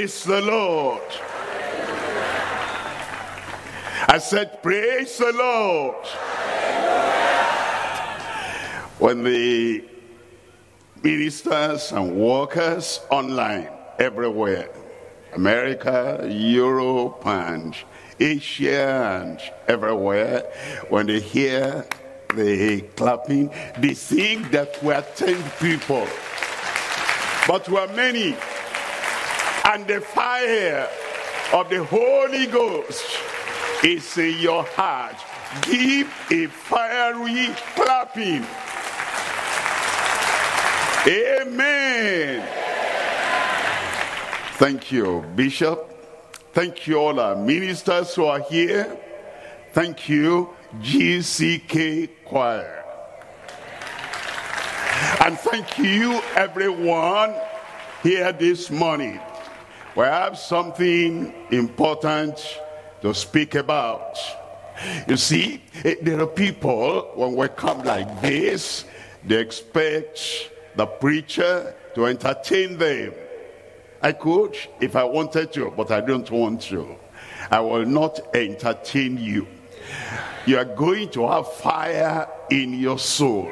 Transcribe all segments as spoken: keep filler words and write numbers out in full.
Praise the Lord. I said, praise the Lord. When the ministers and workers online everywhere, America, Europe, and Asia, and everywhere, when they hear the clapping, they think that we are ten people, but we are many. And the fire of the Holy Ghost is in your heart. Give a fiery clapping. Amen. Thank you, Bishop. Thank you, all our ministers who are here. Thank you, G C K Choir. And thank you, everyone here this morning. We have something important to speak about. You see, there are people, when we come like this, they expect the preacher to entertain them. I could if I wanted to, but I don't want to. I will not entertain you. You are going to have fire in your soul,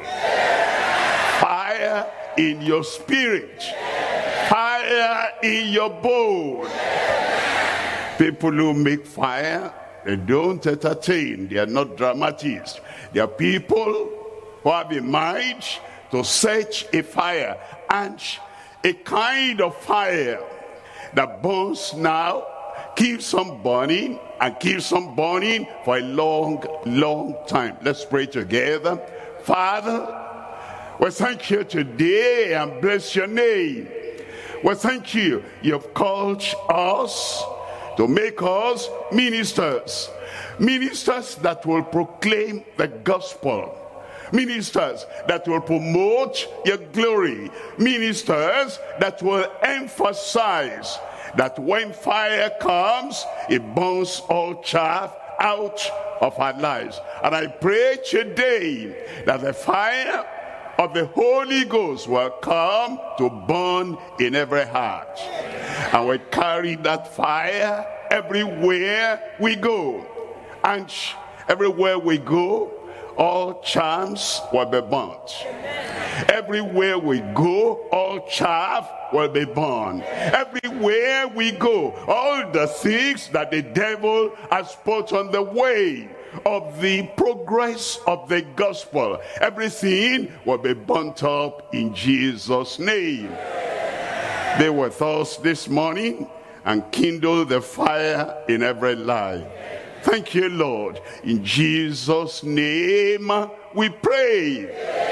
fire in your spirit, fire in your bone. People who make fire, they don't entertain. They are not dramatists. They are people who have a mind to set a fire, and a kind of fire that burns now, keeps on burning, and keeps on burning for a long, long time. Let's pray together. Father, we thank you today and bless your name. We thank you. You've called us to make us ministers. Ministers that will proclaim the gospel. Ministers that will promote your glory. Ministers that will emphasize that when fire comes, it burns all chaff out of our lives. And I pray today that the fire of the Holy Ghost will come to burn in every heart. And we carry that fire everywhere we go. And everywhere we go, all charms will be burnt. Everywhere we go, all chaff will be burned. Everywhere we go, all the things that the devil has put on the way of the progress of the gospel, everything will be burnt up in Jesus' name. Be with us this morning and kindle the fire in every life. Thank you, Lord. In Jesus' name we pray.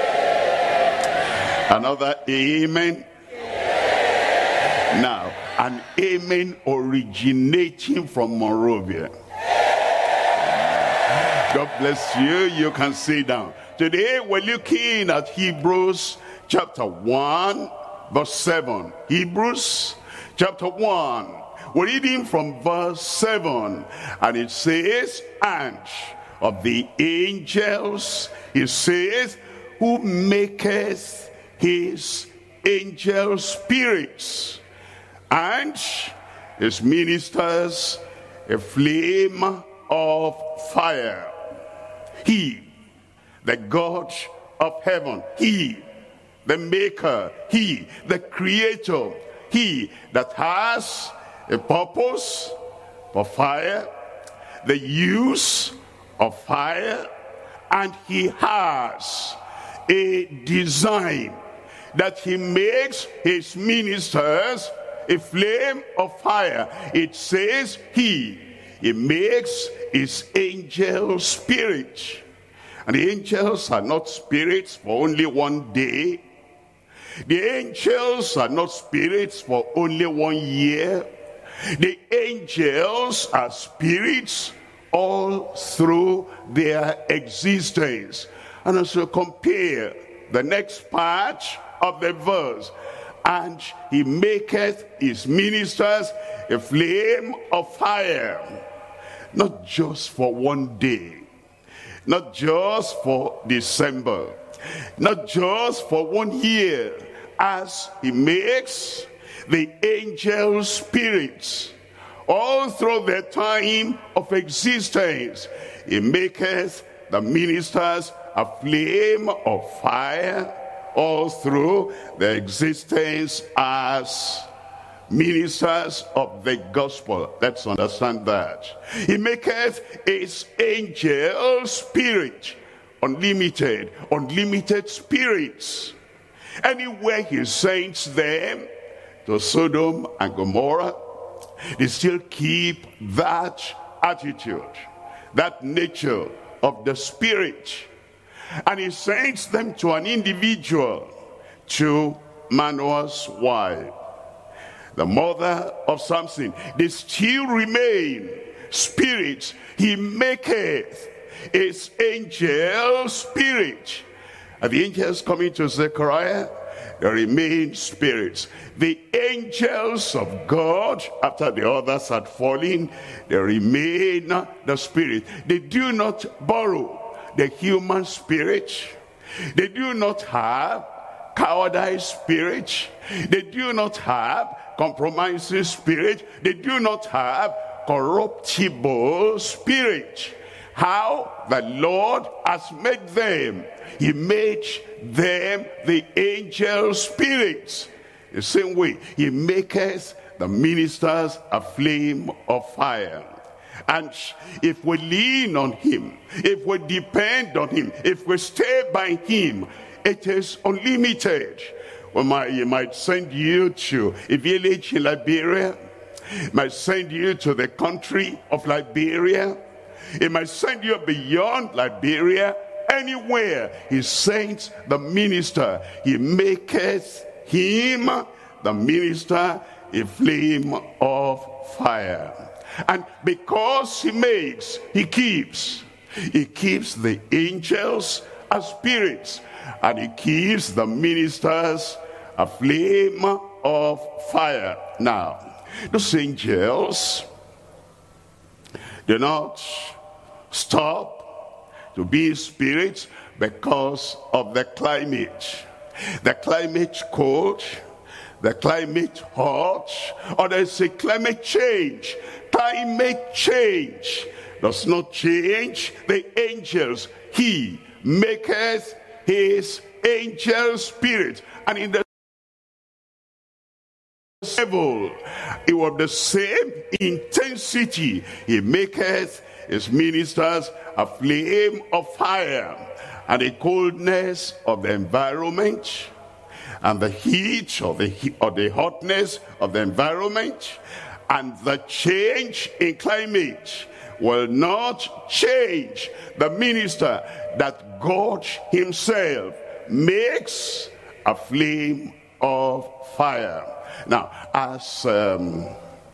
Another amen. Now, an amen originating from Monrovia. God bless you. You can sit down. Today we're looking at Hebrews chapter one, verse seven. Hebrews chapter one. We're reading from verse seven, and it says, and of the angels, it says, who maketh his angel spirits, and his ministers a flame of fire. He, the God of heaven, he, the maker, he, the creator, he that has a purpose for fire, the use of fire, and he has a design that he makes his ministers a flame of fire. It says he, he makes his angel spirit. And the angels are not spirits for only one day. The angels are not spirits for only one year. The angels are spirits all through their existence. And as you compare the next part of the verse, and he maketh his ministers a flame of fire, not just for one day, not just for December, not just for one year, as he makes the angel spirits. All through their time of existence, he maketh the ministers a flame of fire all through their existence as ministers of the gospel. Let's understand that. He maketh his angel spirit unlimited, unlimited spirits. Anywhere he sends them to Sodom and Gomorrah, they still keep that attitude, that nature of the spirit. And he sends them to an individual, to Manoah's wife, the mother of Samson. They still remain spirits. He maketh his angel spirit. And the angels coming to Zechariah, they remain spirits. The angels of God, after the others had fallen, they remain the spirit. They do not borrow the human spirit. They do not have cowardice spirit. They do not have compromising spirit. They do not have corruptible spirit. How the Lord has made them. He made them the angel spirits. The same way, he maketh the ministers a flame of fire. And if we lean on him, if we depend on him, if we stay by him, it is unlimited. Well, my, he might send you to a village in Liberia. He might send you to the country of Liberia. He might send you beyond Liberia. Anywhere he sends the minister, he maketh him, the minister, a flame of fire. And because he makes, he keeps. He keeps the angels as spirits, and he keeps the ministers a flame of fire. Now, those angels do not stop to be spirits because of the climate. The climate cold, the climate hot, or there's a climate change. Climate change does not change the angels. He maketh his angel spirit. And in the level, it was the same intensity. He maketh his ministers a flame of fire. And the coldness of the environment, and the heat or the, or the hotness of the environment, and the change in climate will not change the minister that God himself makes a flame of fire. Now, as um,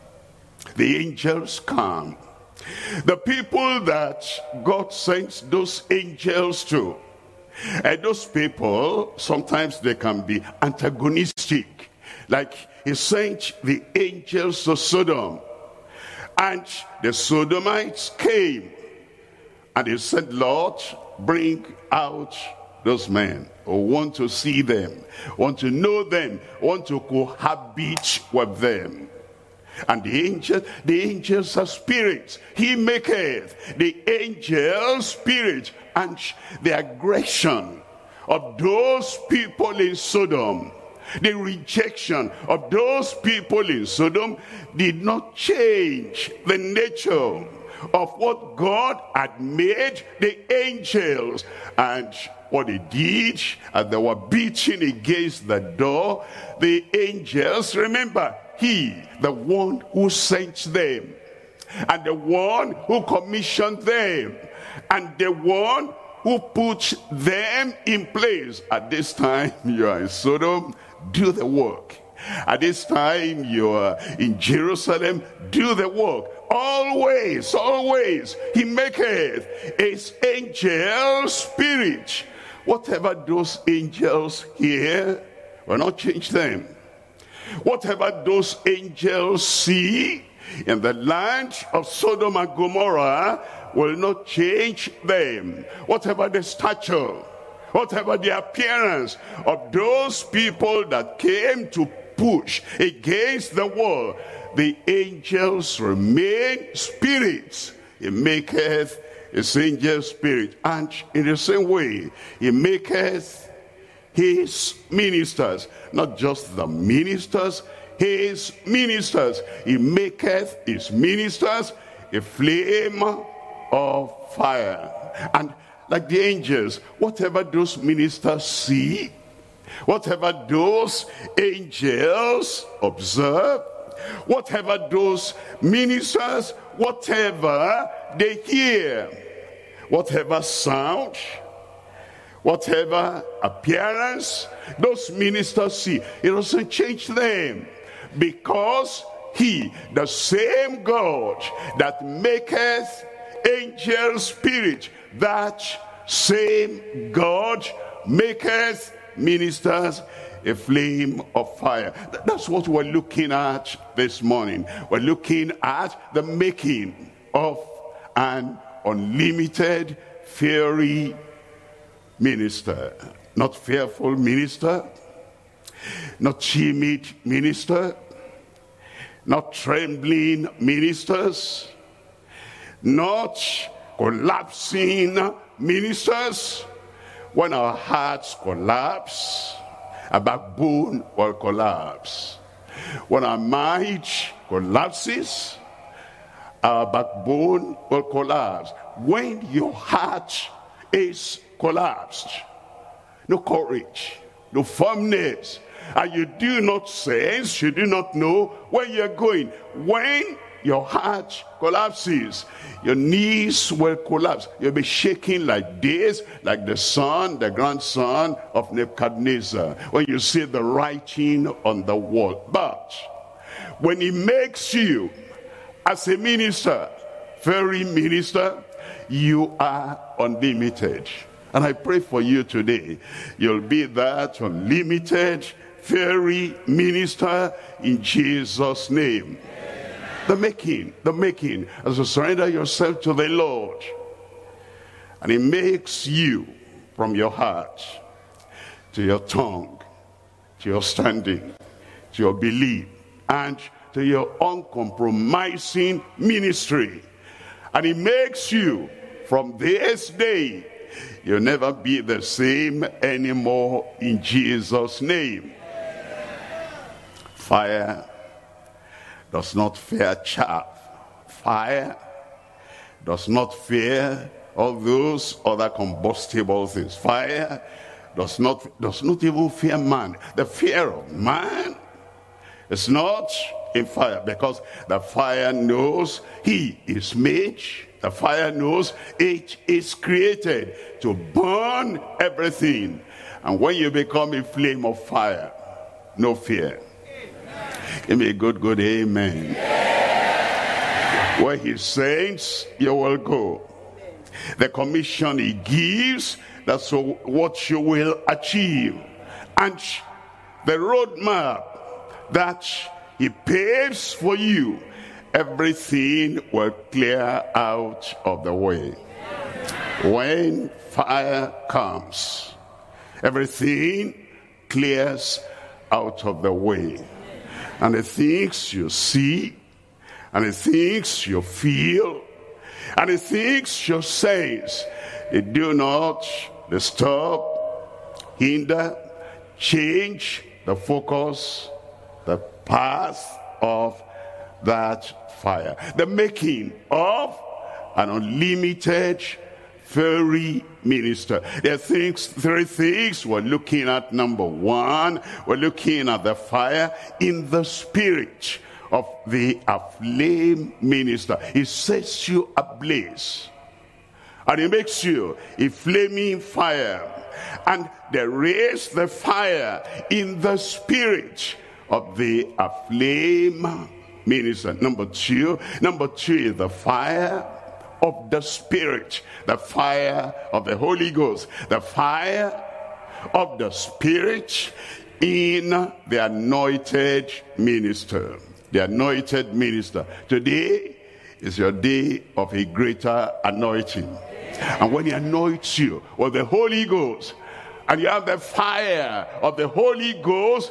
the angels come, the people that God sends those angels to, and those people, sometimes they can be antagonistic. Like he sent the angels to Sodom, and the Sodomites came, and he said, Lord, bring out those men who want to see them, want to know them, want to cohabit with them. And the angels, the angels are spirits. He maketh the angel spirit. And the aggression of those people in Sodom, the rejection of those people in Sodom did not change the nature of what God had made the angels. And what they did, as they were beating against the door, the angels, remember, he, the one who sent them, and the one who commissioned them, and the one who put them in place. At this time you are in Sodom, do the work. At this time you are in Jerusalem, do the work. Always, always, he maketh his angel spirit. Whatever those angels hear will not change them. Whatever those angels see in the land of Sodom and Gomorrah will not change them. Whatever the stature, whatever the appearance of those people that came to push against the wall, the angels remain spirits. He maketh his angel spirit. And in the same way, he maketh his ministers, not just the ministers, his ministers. He maketh his ministers a flame of fire. And like the angels, whatever those ministers see, whatever those angels observe, whatever those ministers, whatever they hear, whatever sound, whatever appearance those ministers see, it doesn't change them, because he, the same God that maketh angel spirit, that same God maketh ministers a flame of fire. That's what we're looking at this morning. We're looking at the making of an unlimited fiery minister. Not fearful minister, not timid minister, not trembling ministers, not collapsing ministers. When our hearts collapse, our backbone will collapse. When our mind collapses, our backbone will collapse. When your heart is collapsed, no courage, no firmness, and you do not sense, you do not know where you're going. When your heart collapses, your knees will collapse. You'll be shaking like this, like the son, the grandson of Nebuchadnezzar, when you see the writing on the wall. But when he makes you as a minister, very minister, you are unlimited. And I pray for you today, you'll be that unlimited, very minister in Jesus' name. The making, the making, as you surrender yourself to the Lord, and he makes you from your heart to your tongue, to your standing, to your belief, and to your uncompromising ministry. And he makes you from this day, you'll never be the same anymore in Jesus' name. Fire does not fear chaff. Fire does not fear all those other combustible things. Fire does not, does not even fear man. The fear of man is not in fire, because the fire knows he is made. The fire knows it is created to burn everything. And when you become a flame of fire, no fear. Give me a good, good amen. Yeah. Where he sends, you will go. The commission he gives, that's what you will achieve. And the roadmap that he paves for you, everything will clear out of the way. When fire comes, everything clears out of the way. And the things you see, and the things you feel, and the things you sense, they do not disturb, hinder, change the focus, the path of that fire. The making of an unlimited fiery minister. There are things, three things we're looking at. Number one, we're looking at the fire in the spirit of the aflame minister. He sets you ablaze, and he makes you a flaming fire. And there is the fire in the spirit of the aflame minister. Number two, number two is the fire of the Spirit, the fire of the Holy Ghost, the fire of the Spirit in the anointed minister. The anointed minister. Today is your day of a greater anointing. And when he anoints you with the Holy Ghost, and you have the fire of the Holy Ghost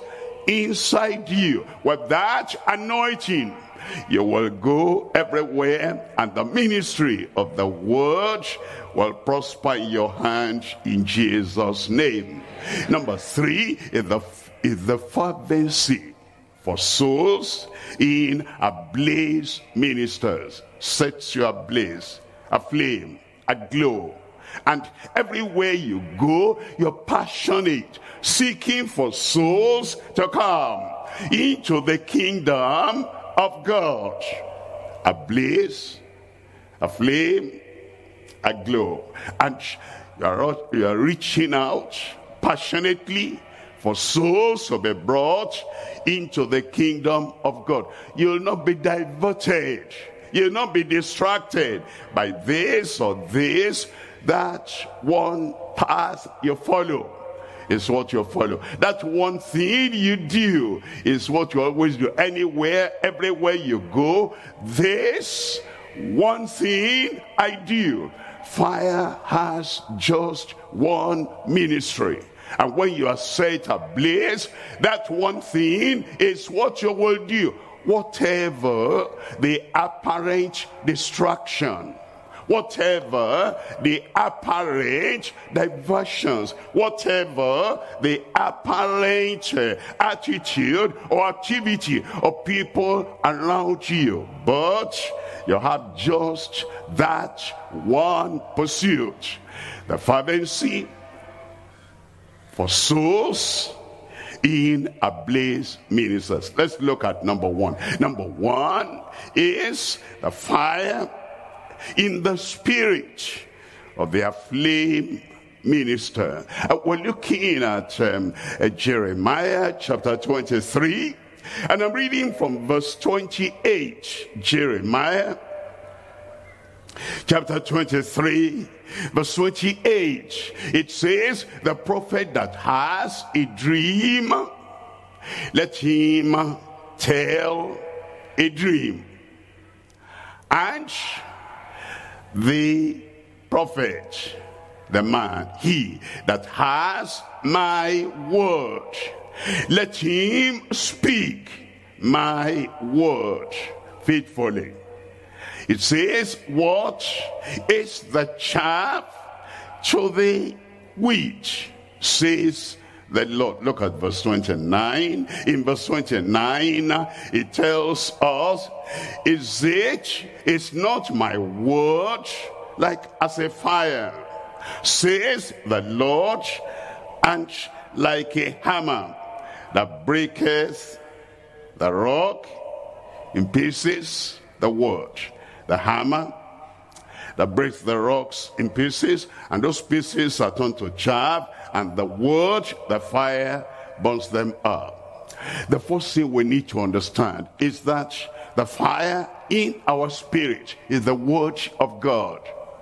inside you. With that anointing, you will go everywhere, and the ministry of the word will prosper in your hand in Jesus' name. Number three is the, is the fervency for souls in ablaze ministers. Sets you ablaze, aflame, aglow. And everywhere you go, you're passionate, seeking for souls to come into the kingdom of God. Ablaze, aflame, aglow. And you are, you are reaching out passionately for souls to be brought into the kingdom of God. You'll not be diverted. You'll not be distracted by this or this. That one path you follow is what you follow. That one thing you do is what you always do. Anywhere, everywhere you go, this one thing I do. Fire has just one ministry. And when you are set ablaze, that one thing is what you will do. Whatever the apparent distraction, whatever the apparent diversions, whatever the apparent uh, attitude or activity of people around you, but you have just that one pursuit. The fervency for souls in ablaze ministers. Let's look at number one. Number one is the fire in the spirit of the aflame minister. Uh, we're looking at um, uh, Jeremiah chapter twenty-three, and I'm reading from verse twenty-eight. Jeremiah chapter twenty-three, verse twenty-eight. It says, the prophet that has a dream, let him tell a dream. And the prophet, the man, he that has my word, let him speak my word faithfully. It says, what is the chaff to the wheat, says the Lord. Look at verse twenty-nine. In verse twenty-nine, it tells us, is it, is not my word like as a fire, says the Lord, and like a hammer that breaketh the rock in pieces? The word, the hammer that breaks the rocks in pieces, and those pieces are turned to chaff, and the word, the fire, burns them up. The first thing we need to understand is that the fire in our spirit is the word of God.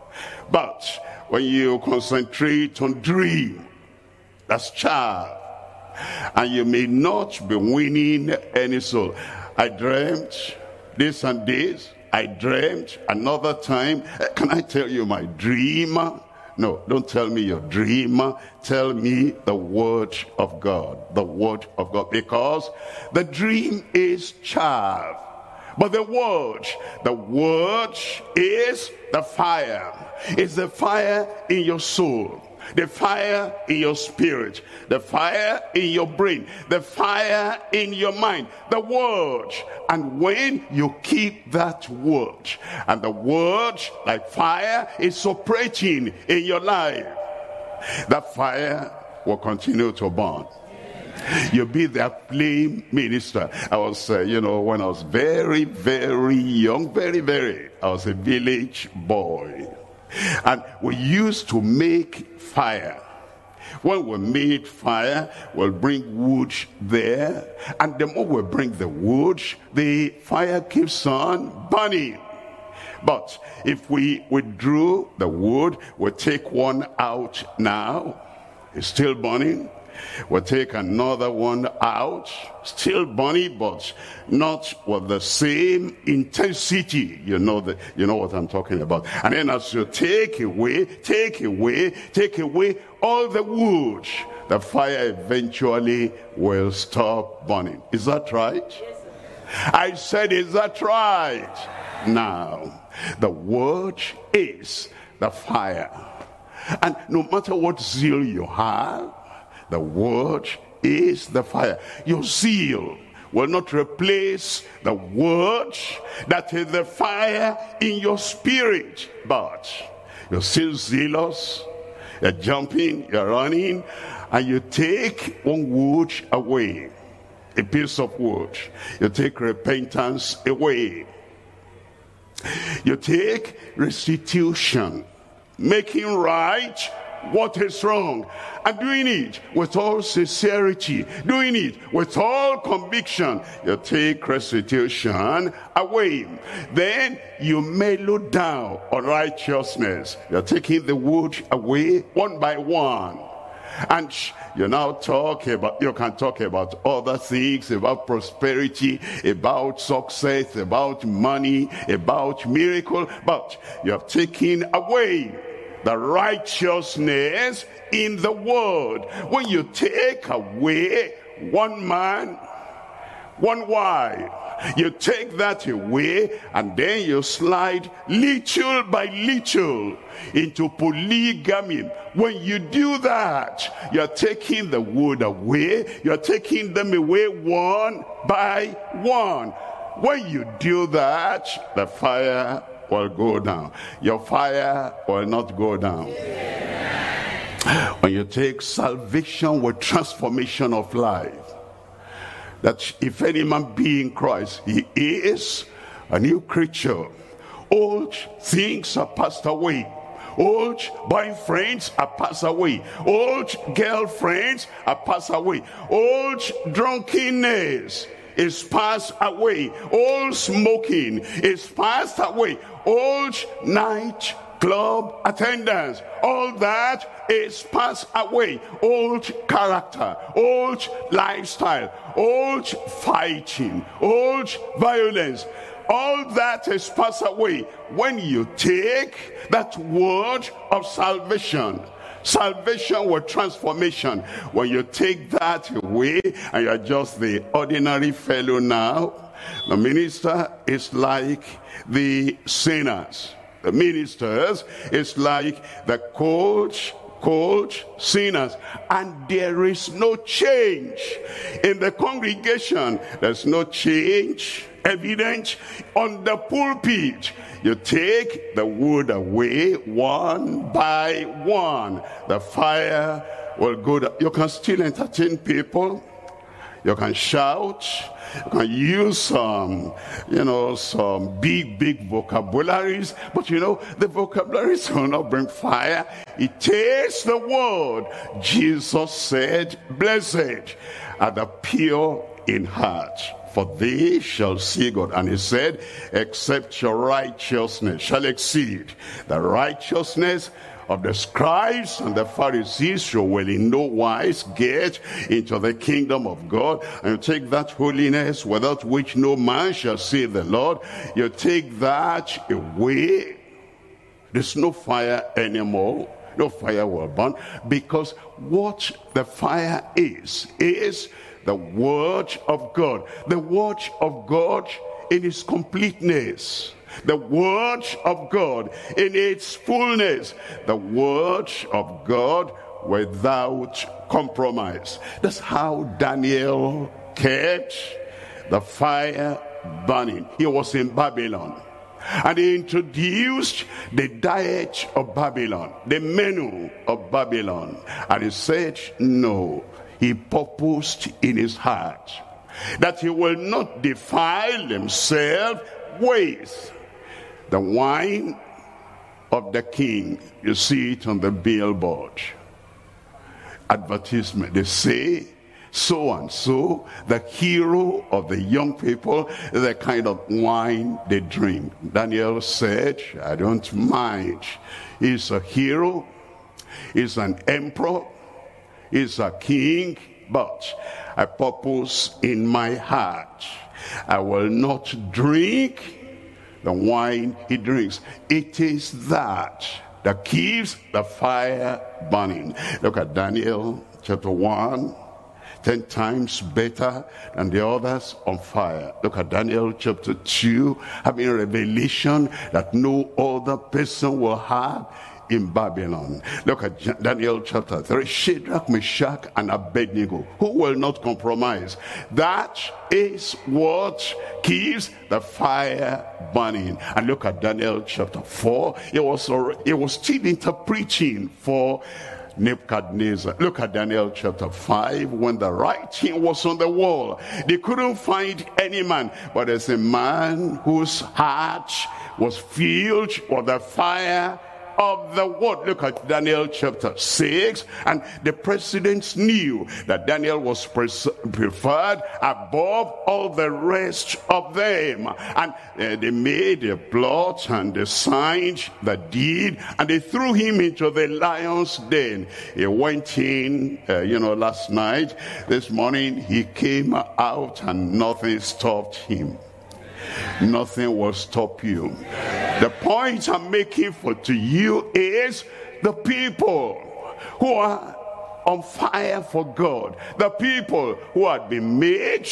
But when you concentrate on dream, that's chaff, and you may not be winning any soul. I dreamt this and this. I dreamt another time. Can I tell you my dream? No, don't tell me your dream. Tell me the word of God. The word of God. Because the dream is chaff. But the word, the word is the fire. It's the fire in your soul. The fire in your spirit, the fire in your brain, the fire in your mind, the word. And when you keep that word, and the word, like fire, is operating in your life, that fire will continue to burn. You'll be that flame minister. I was, uh, you know, when I was very, very young, very, very, I was a village boy. And we used to make fire. When we made fire, we'll bring wood there. And the more we bring the wood, the fire keeps on burning. But if we withdrew the wood, we'll take one out now. It's still burning. We'll take another one out, still burning, but not with the same intensity. You know that, you know what I'm talking about. And then as you take away, take away, take away all the wood, the fire eventually will stop burning. Is that right? Yes, sir. I said, is that right? Now, the word is the fire. And no matter what zeal you have, the word is the fire. Your zeal will not replace the word that is the fire in your spirit. But you're still zealous, you're jumping, you're running, and you take one wood away, a piece of wood. You take repentance away. You take restitution, making right what is wrong, and doing it with all sincerity, doing it with all conviction. You take restitution away. Then you mellow down on righteousness. You're taking the wood away one by one. And you now talk about, you can talk about other things, about prosperity, about success, about money, about miracle, but you have taken away the righteousness in the word. When you take away one man, one wife, you take that away, and then you slide little by little into polygamy. When you do that, you're taking the wood away, you're taking them away one by one. When you do that, the fire will go down. Your fire will not go down. When you take salvation with transformation of life, that if any man be in Christ, he is a new creature. Old things are passed away. Old boyfriends are passed away. Old girlfriends are passed away. Old drunkenness is passed away. Old smoking is passed away. Old night club attendance, all that is passed away. Old character, old lifestyle, old fighting, old violence, all that is passed away. When you take that word of salvation, salvation with transformation, when you take that away and you're just the ordinary fellow now, the minister is like the sinners. The ministers is like the coach, coach sinners. And there is no change in the congregation. There's no change evident on the pulpit. You take the wood away one by one. The fire will go down. You can still entertain people. You can shout. You can use some, you know, some big, big vocabularies. But you know, the vocabularies will not bring fire. It takes the word. Jesus said, blessed are the pure in heart, for they shall see God. And he said, except your righteousness shall exceed the righteousness of the scribes and the Pharisees, you will in no wise get into the kingdom of God. And you take that holiness without which no man shall see the Lord. You take that away. There's no fire anymore. No fire will burn, because what the fire is, is the word of God. The word of God in its completeness. The word of God in its fullness. The word of God without compromise. That's how Daniel kept the fire burning. He was in Babylon. And he introduced the diet of Babylon, the menu of Babylon. And he said, no, he purposed in his heart that he will not defile himself with the wine of the king. You see it on the billboard. Advertisement. They say, so and so, the hero of the young people, the kind of wine they drink. Daniel said, I don't mind. He's a hero. He's an emperor. He's a king. But I purpose in my heart, I will not drink the wine he drinks. It is that that keeps the fire burning. Look at Daniel chapter one, ten times better than the others, on fire. Look at Daniel chapter two, having a revelation that no other person will have in Babylon. Look at Daniel chapter three, Shadrach, Meshach, and Abednego, who will not compromise. That is what keeps the fire burning. And look at Daniel chapter four, he was, he was still interpreting for Nebuchadnezzar. Look at Daniel chapter five, when the writing was on the wall, they couldn't find any man, but there's a man whose heart was filled with the fire of the word. Look at Daniel chapter six, and the presidents knew that Daniel was preferred above all the rest of them, and uh, they made a plot and they signed the deed, and they threw him into the lion's den. He went in, uh, you know, last night. This morning he came out and nothing stopped him. Nothing will stop you. The point I'm making for to you is the people who are on fire for God, the people who had been made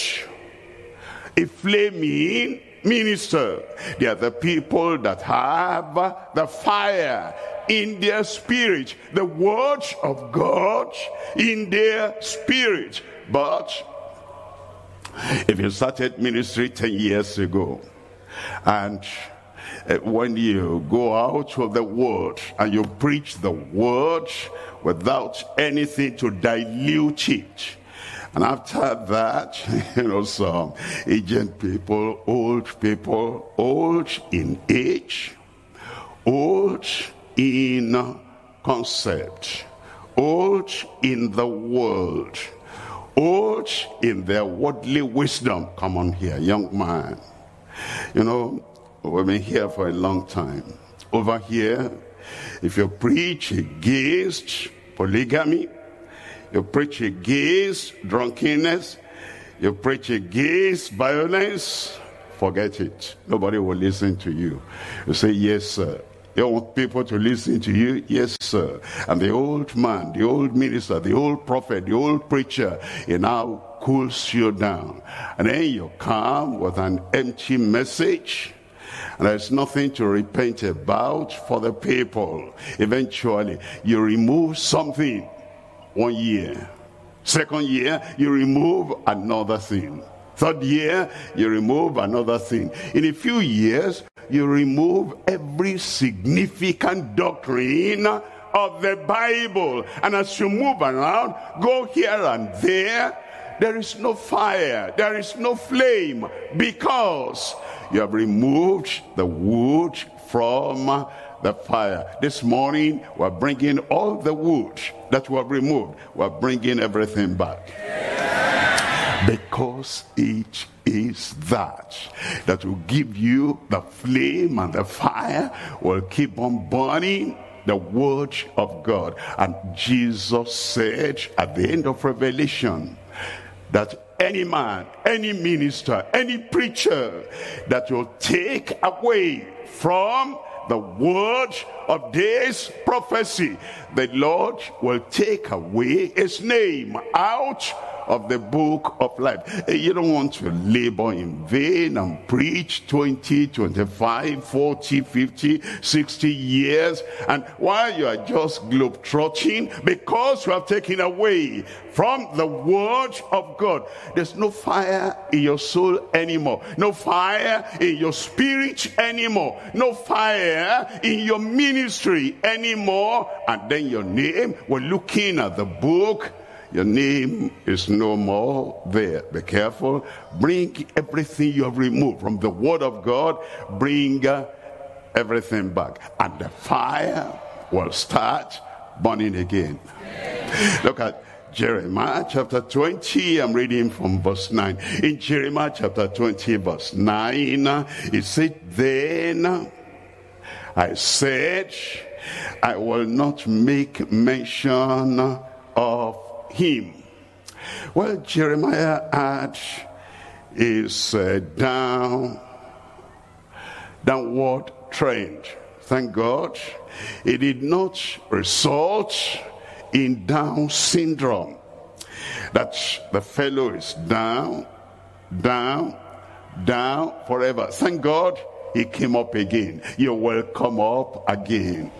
a flaming minister, they are the people that have the fire in their spirit, the word of God in their spirit. But if you started ministry ten years ago, and uh, when you go out of the word and you preach the word without anything to dilute it, and after that, you know, some aged people, old people, old in age, old in concept, old in the world, old in their worldly wisdom. Come on here, young man. You know, we've been here for a long time. Over here, if you preach against polygamy, you preach against drunkenness, you preach against violence, forget it. Nobody will listen to you. You say, yes, sir. You want people to listen to you? Yes, sir. And the old man, the old minister, the old prophet, the old preacher, he now cools you down. And then you come with an empty message, and there's nothing to repent about for the people. Eventually, you remove something one year. Second year, you remove another thing. Third year, you remove another thing. In a few years, you remove every significant doctrine of the Bible. And as you move around, go here and there, there is no fire, there is no flame, because you have removed the wood from the fire. This morning, we're bringing all the wood that we have removed. We're bringing everything back. Because it is that that will give you the flame, and the fire will keep on burning the word of God. And Jesus said at the end of Revelation that any man, any minister, any preacher that will take away from the word of this prophecy, the Lord will take away his name out of the book of life. You don't want to labor in vain and preach twenty, twenty-five, forty, fifty, sixty years, and while you are just globetrotting, because you have taken away from the word of God, there's no fire in your soul anymore, no fire in your spirit anymore, no fire in your ministry anymore. And then your name, we're looking at the book, your name is no more there. Be careful. Bring everything you have removed from the word of God. Bring uh, everything back. And the fire will start burning again. Look at Jeremiah chapter twenty. I'm reading from verse nine. In Jeremiah chapter twenty, verse nine, it said, then I said, I will not make mention of him. Well, Jeremiah had his uh, down downward trend. Thank God it did not result in Down syndrome. that the fellow is down, down, down forever. Thank God he came up again. You will come up again.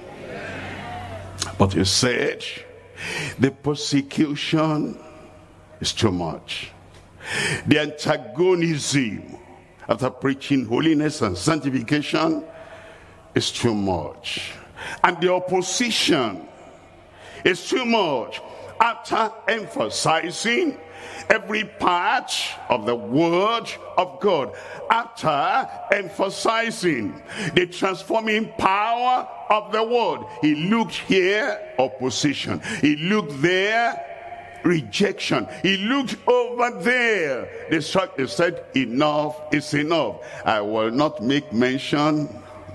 But he said, the persecution is too much. The antagonism after preaching holiness and sanctification is too much. And the opposition is too much. After emphasizing every part of the word of God, after emphasizing the transforming power of the word, he looked here, opposition. He looked there, rejection. He looked over there. He said, enough is enough. I will not make mention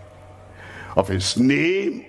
of his name,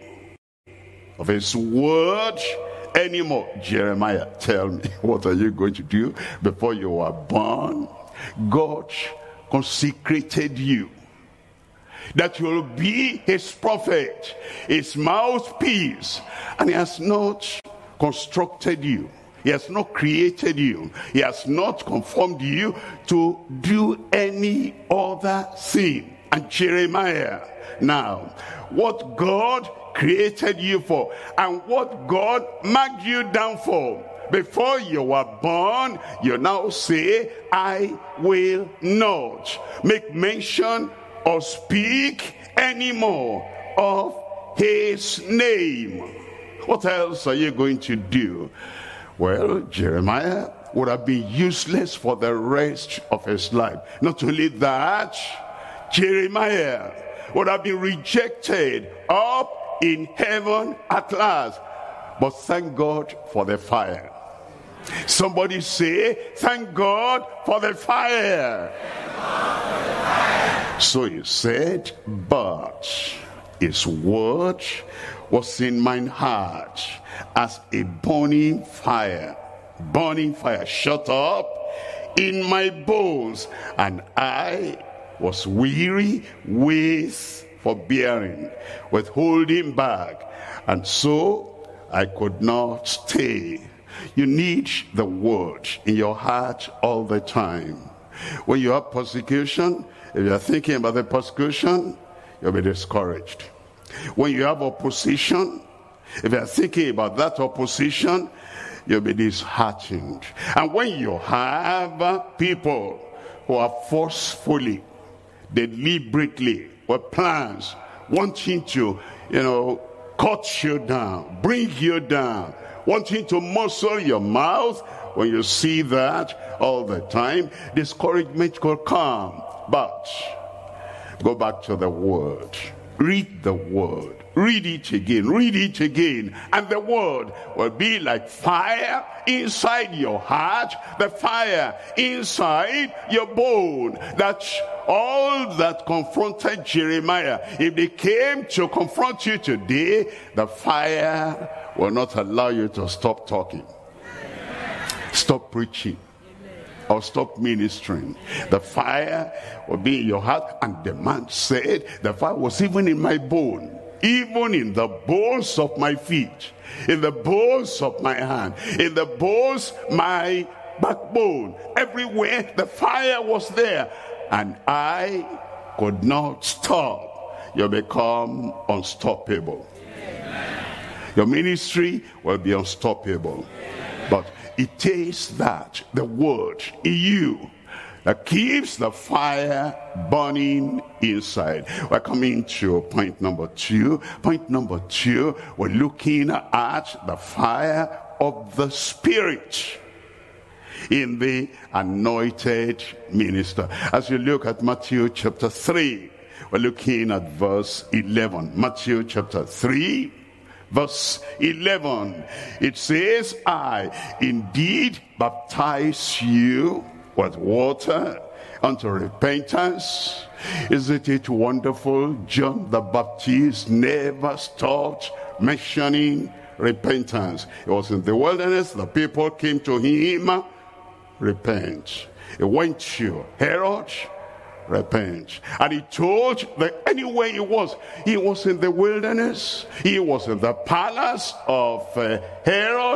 of his word anymore. Jeremiah, tell me, what are you going to do before you were born? God consecrated you that you will be his prophet, his mouthpiece, and he has not constructed you. He has not created you. He has not conformed you to do any other thing. And Jeremiah, now, what God created you for and what God marked you down for before you were born, you now say, I will not make mention or speak anymore of his name. What else are you going to do? Well, Jeremiah would have been useless for the rest of his life. Not only that, Jeremiah would have been rejected up in heaven at last. But thank God for the fire. Somebody say, thank God for the fire. For the fire. So he said, but his word was in mine heart as a burning fire. Burning fire shut up in my bones, and I was weary with forbearing, with holding back, and so I could not stay. You need the word in your heart all the time. When you have persecution, if you're thinking about the persecution, you'll be discouraged. When you have opposition, if you're thinking about that opposition, you'll be disheartened. And when you have people who are forcefully, deliberately, with plans, wanting to, you know, cut you down, bring you down, wanting to muscle your mouth, when you see that all the time, discouragement could come. But go back to the word. Read the word. Read it again. Read it again. And the word will be like fire inside your heart, the fire inside your bone. That all that confronted Jeremiah, if they came to confront you today, the fire will not allow you to stop talking, stop preaching, or stop ministering. The fire will be in your heart. And the man said, the fire was even in my bone, even in the bones of my feet, in the bones of my hand, in the bones, my backbone, everywhere the fire was there, and I could not stop. You become unstoppable. Amen. Your ministry will be unstoppable. Amen. But it is that, the word in you, that keeps the fire burning inside. We're coming to point number two. Point number two, we're looking at the fire of the Spirit in the anointed minister. As you look at Matthew chapter three, we're looking at verse eleven. Matthew chapter three, verse eleven. It says, I indeed baptize you with water unto repentance. Isn't it wonderful? John the Baptist never stopped mentioning repentance. It was in the wilderness, the people came to him, repent. He went to Herod, repent. And he told that anywhere he was, he was in the wilderness, he was in the palace of uh, Herod,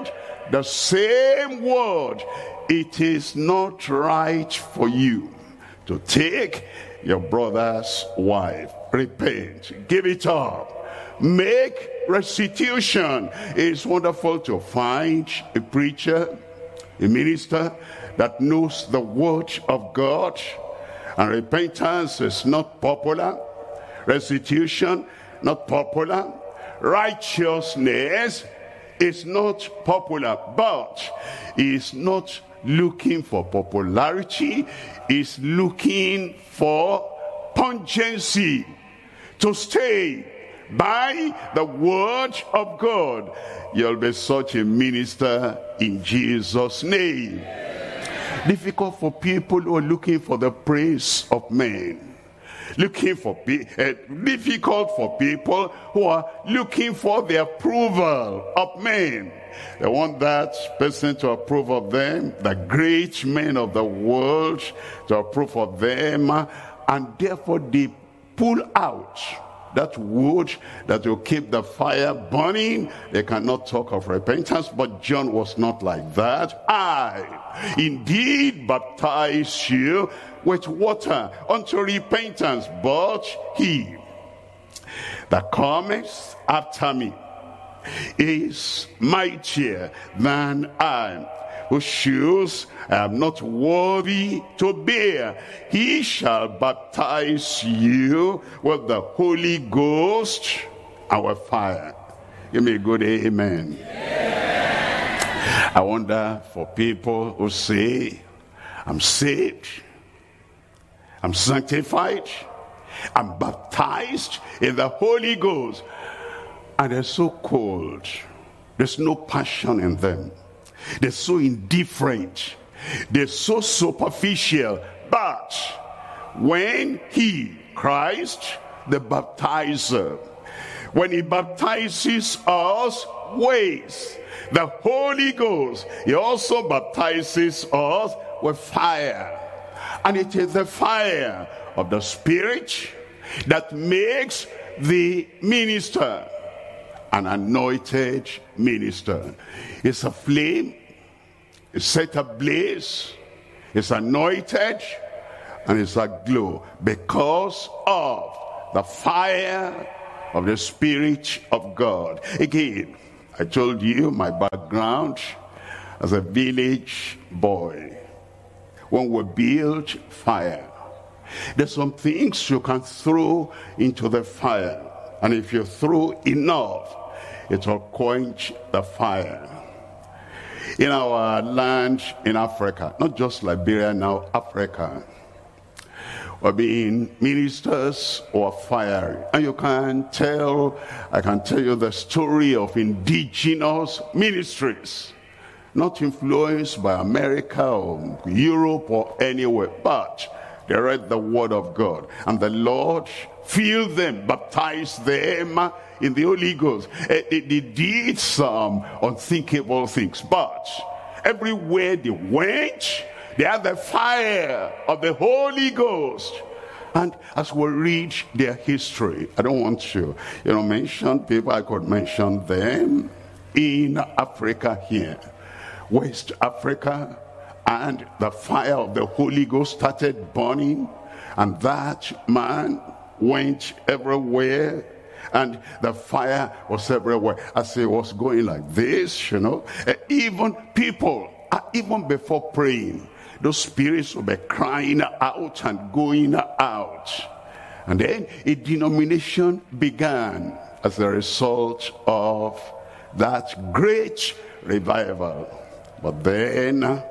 the same word, it is not right for you to take your brother's wife. Repent, give it up, make restitution. It's wonderful to find a preacher, a minister that knows the word of God, and repentance is not popular, restitution not popular, righteousness is not popular, but is not looking for popularity, is looking for pungency, to stay by the word of God. You'll be such a minister in Jesus' name. Difficult for people who are looking for the praise of men. Looking for uh, difficult for people who are looking for the approval of men. They want that person to approve of them, the great men of the world to approve of them, and therefore they pull out that wood that will keep the fire burning. They cannot talk of repentance, but John was not like that. I indeed baptize you with water unto repentance, but he that cometh after me is mightier than I, whose shoes I am not worthy to bear. He shall baptize you with the Holy Ghost and with fire. Give me a good amen. Yeah. I wonder for people who say, I'm saved, I'm sanctified, I'm baptized in the Holy Ghost, and they're so cold. There's no passion in them. They're so indifferent. They're so superficial. But when he, Christ, the baptizer, when he baptizes us with the Holy Ghost, he also baptizes us with fire. And it is the fire of the Spirit that makes the minister an anointed minister. It's a flame, it's set ablaze, it's anointed, and it's a glow because of the fire of the Spirit of God. Again, I told you my background as a village boy. When we build fire, there's some things you can throw into the fire, and if you throw enough, it will quench the fire. In our land in Africa, not just Liberia now, Africa, we're being ministers or fire. And you can tell, I can tell you the story of indigenous ministries, not influenced by America or Europe or anywhere, but they read the word of God. And the Lord filled them, baptized them in the Holy Ghost. They, they did some unthinkable things, but everywhere they went, they had the fire of the Holy Ghost. And as we read their history, I don't want to, you know, mention people. I could mention them in Africa here, West Africa, and the fire of the Holy Ghost started burning, and that man went everywhere, and the fire was everywhere. As it was going like this, you know, even people, even before praying, those spirits will be crying out and going out. And then a denomination began as a result of that great revival. But then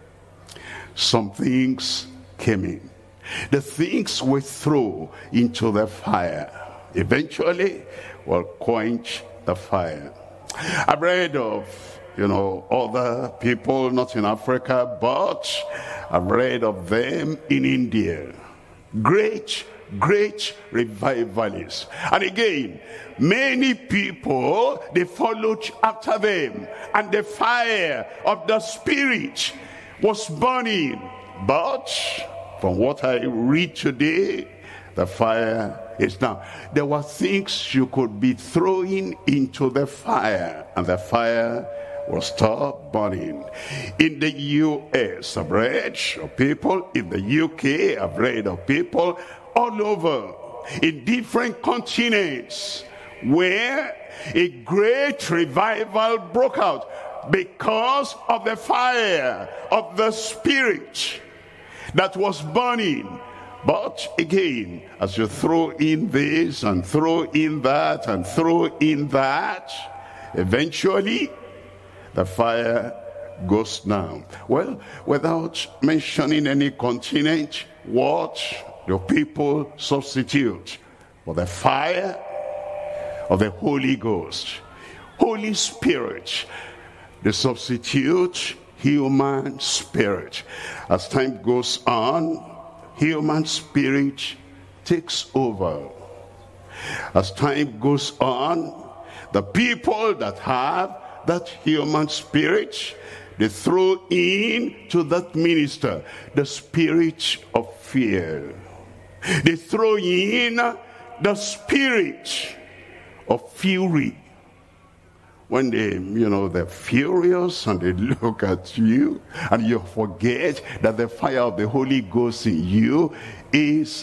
some things came in. The things we throw into the fire eventually will quench the fire. I've read of, you know, other people, not in Africa, but I've read of them in India. Great, great revivalists. And again, many people, they followed after them. And the fire of the Spirit was burning. But from what I read today, the fire is down. There were things you could be throwing into the fire, and the fire will stop burning. In the U S, I've read of people. In the U K, I've read of people all over, in different continents, where a great revival broke out because of the fire of the Spirit that was burning. But again, as you throw in this and throw in that and throw in that, eventually the fire goes down. Well, without mentioning any continent, what do people substitute for the fire of the Holy Ghost? Holy Spirit. They substitute human spirit. As time goes on, human spirit takes over. As time goes on, the people that have that human spirit, they throw in to that minister the spirit of fear. They throw in the spirit of fury. When they, you know, they're furious and they look at you and you forget that the fire of the Holy Ghost in you is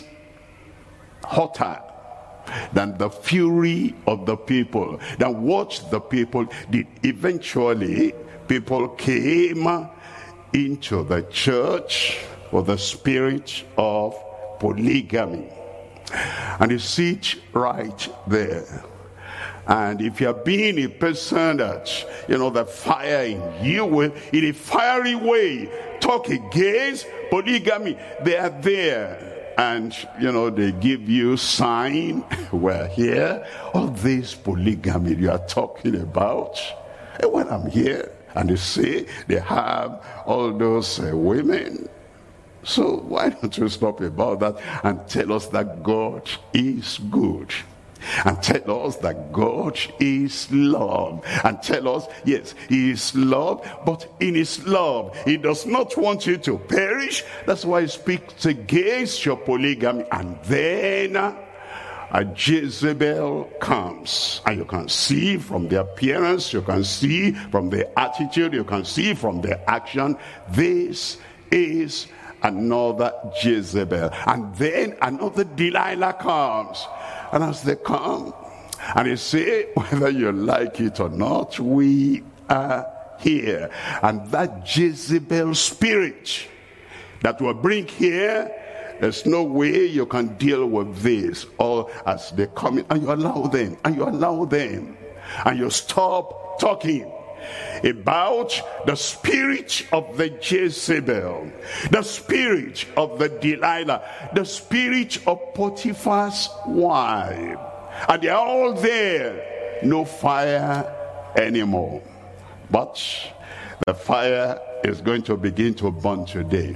hotter than the fury of the people, than what the people did. Eventually, people came into the church with the spirit of polygamy. And you see it right there. And if you're being a person that, you know, the fire in you will, in a fiery way, talk against polygamy, they are there. And, you know, they give you sign, we're here. All this polygamy you are talking about, and when I'm here, and they say they have all those uh, women. So why don't you stop about that and tell us that God is good? And tell us that God is love. And tell us, yes, he is love, but in his love, he does not want you to perish. That's why he speaks against your polygamy. And then a Jezebel comes. And you can see from the appearance, you can see from the attitude, you can see from the action, this is another Jezebel. And then another Delilah comes. And as they come, and they say, whether you like it or not, we are here. And that Jezebel spirit that will bring here, there's no way you can deal with this. Or as they come in, and you allow them, and you allow them, and you stop talking about the spirit of the Jezebel, the spirit of the Delilah, the spirit of Potiphar's wife. And they are all there. No fire anymore. But the fire is going to begin to burn today.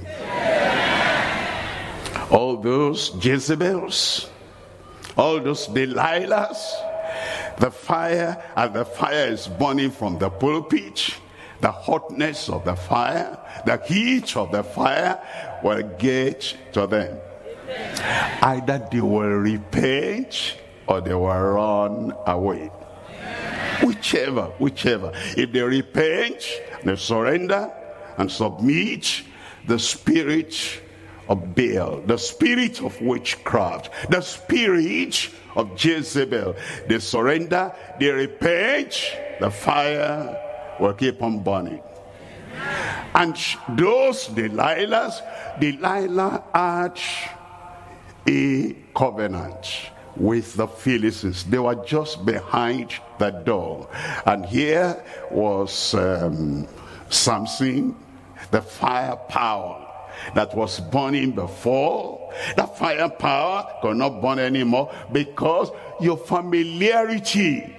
All those Jezebels, all those Delilahs, the fire, and the fire is burning from the pulpit. The hotness of the fire, the heat of the fire will get to them. Either they will repent or they will run away. Whichever, whichever. If they repent, they surrender and submit, the spirit of Baal, the spirit of witchcraft, the spirit of Jezebel, they surrender, they repent, the fire will keep on burning. And those Delilahs, Delilah had a covenant with the Philistines. They were just behind the door. And here was um, Samson, the firepower that was burning before. That firepower could not burn anymore because your familiarity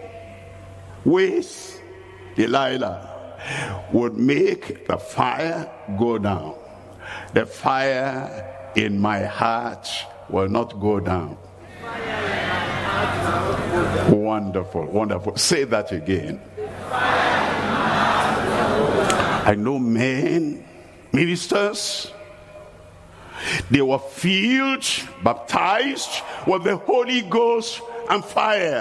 with Delilah would make the fire go down. The fire in my heart will not go down. Wonderful, wonderful. Say that again. I know men, ministers, they were filled, baptized with the Holy Ghost and fire.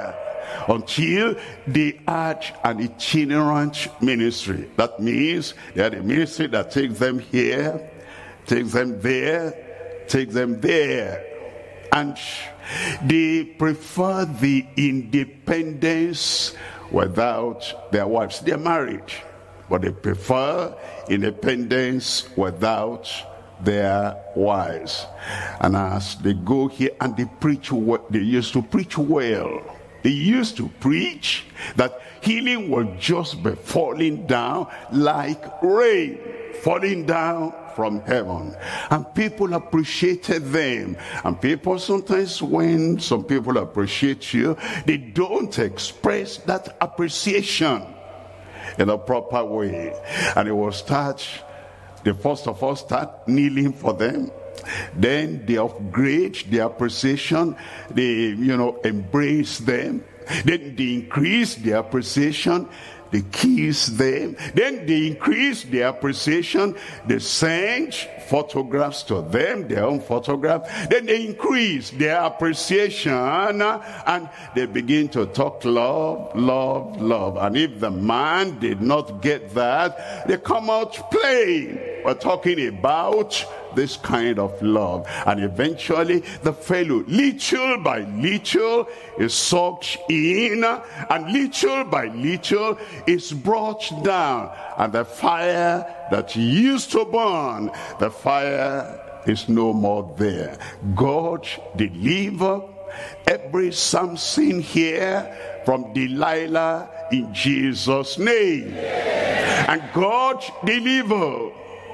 until they had an itinerant ministry. That means they had a ministry that takes them here, takes them there, takes them there. And they prefer the independence without their wives. They're married, but they prefer independence without their wives. And as they go here and they preach, they used to preach well. They used to preach that healing will just be falling down like rain, falling down from heaven. And people appreciated them. And people sometimes, when some people appreciate you, they don't express that appreciation in a proper way. And it will start, they first of all start kneeling for them. Then they upgrade their appreciation. They, you know, embrace them. Then they increase their appreciation. They kiss them. Then they increase their appreciation. They send photographs to them, their own photograph. Then they increase their appreciation and they begin to talk love, love, love. And if the man did not get that, they come out playing. We're talking about this kind of love. And eventually the fellow, little by little, is sucked in, and little by little is brought down. And the fire that used to burn, the fire is no more there. God deliver every Samson here from Delilah in Jesus' name. And God deliver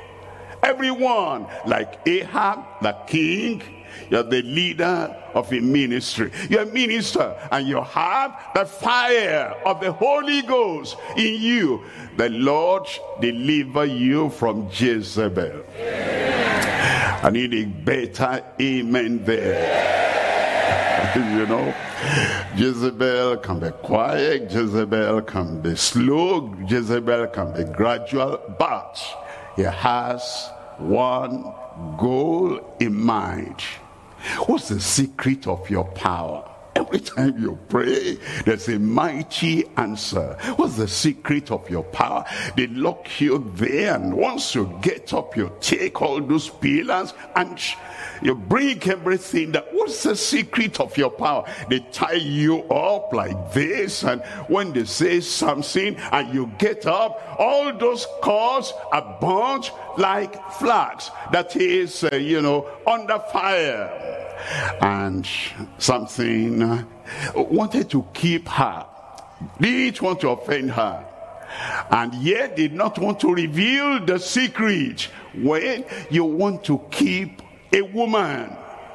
everyone, like Ahab, the king. You're the leader of a ministry. You're a minister and you have the fire of the Holy Ghost in you. The Lord deliver you from Jezebel. I need a better amen there. You know, Jezebel can be quiet, Jezebel can be slow, Jezebel can be gradual, but he has one goal in mind. What's the secret of your power? Every time you pray, there's a mighty answer. What's the secret of your power? They lock you there, and once you get up, you take all those pillars and you bring everything that. What's the secret of your power? They tie you up like this, and when they say something and you get up, all those cords are burnt like flax that is, uh, you know, under fire. And something uh, wanted to keep her, didn't want to offend her, and yet did not want to reveal the secret. When you want to keep a woman,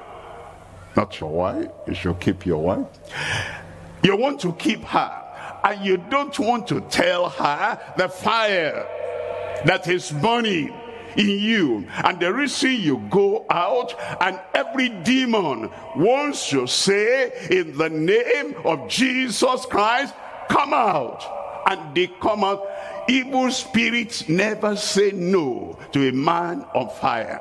not your wife, you should keep your wife. You want to keep her, and you don't want to tell her the fire that is burning in you. And the reason you go out, and every demon wants to say, in the name of Jesus Christ, come out. And they come out. Evil spirits never say no to a man on fire.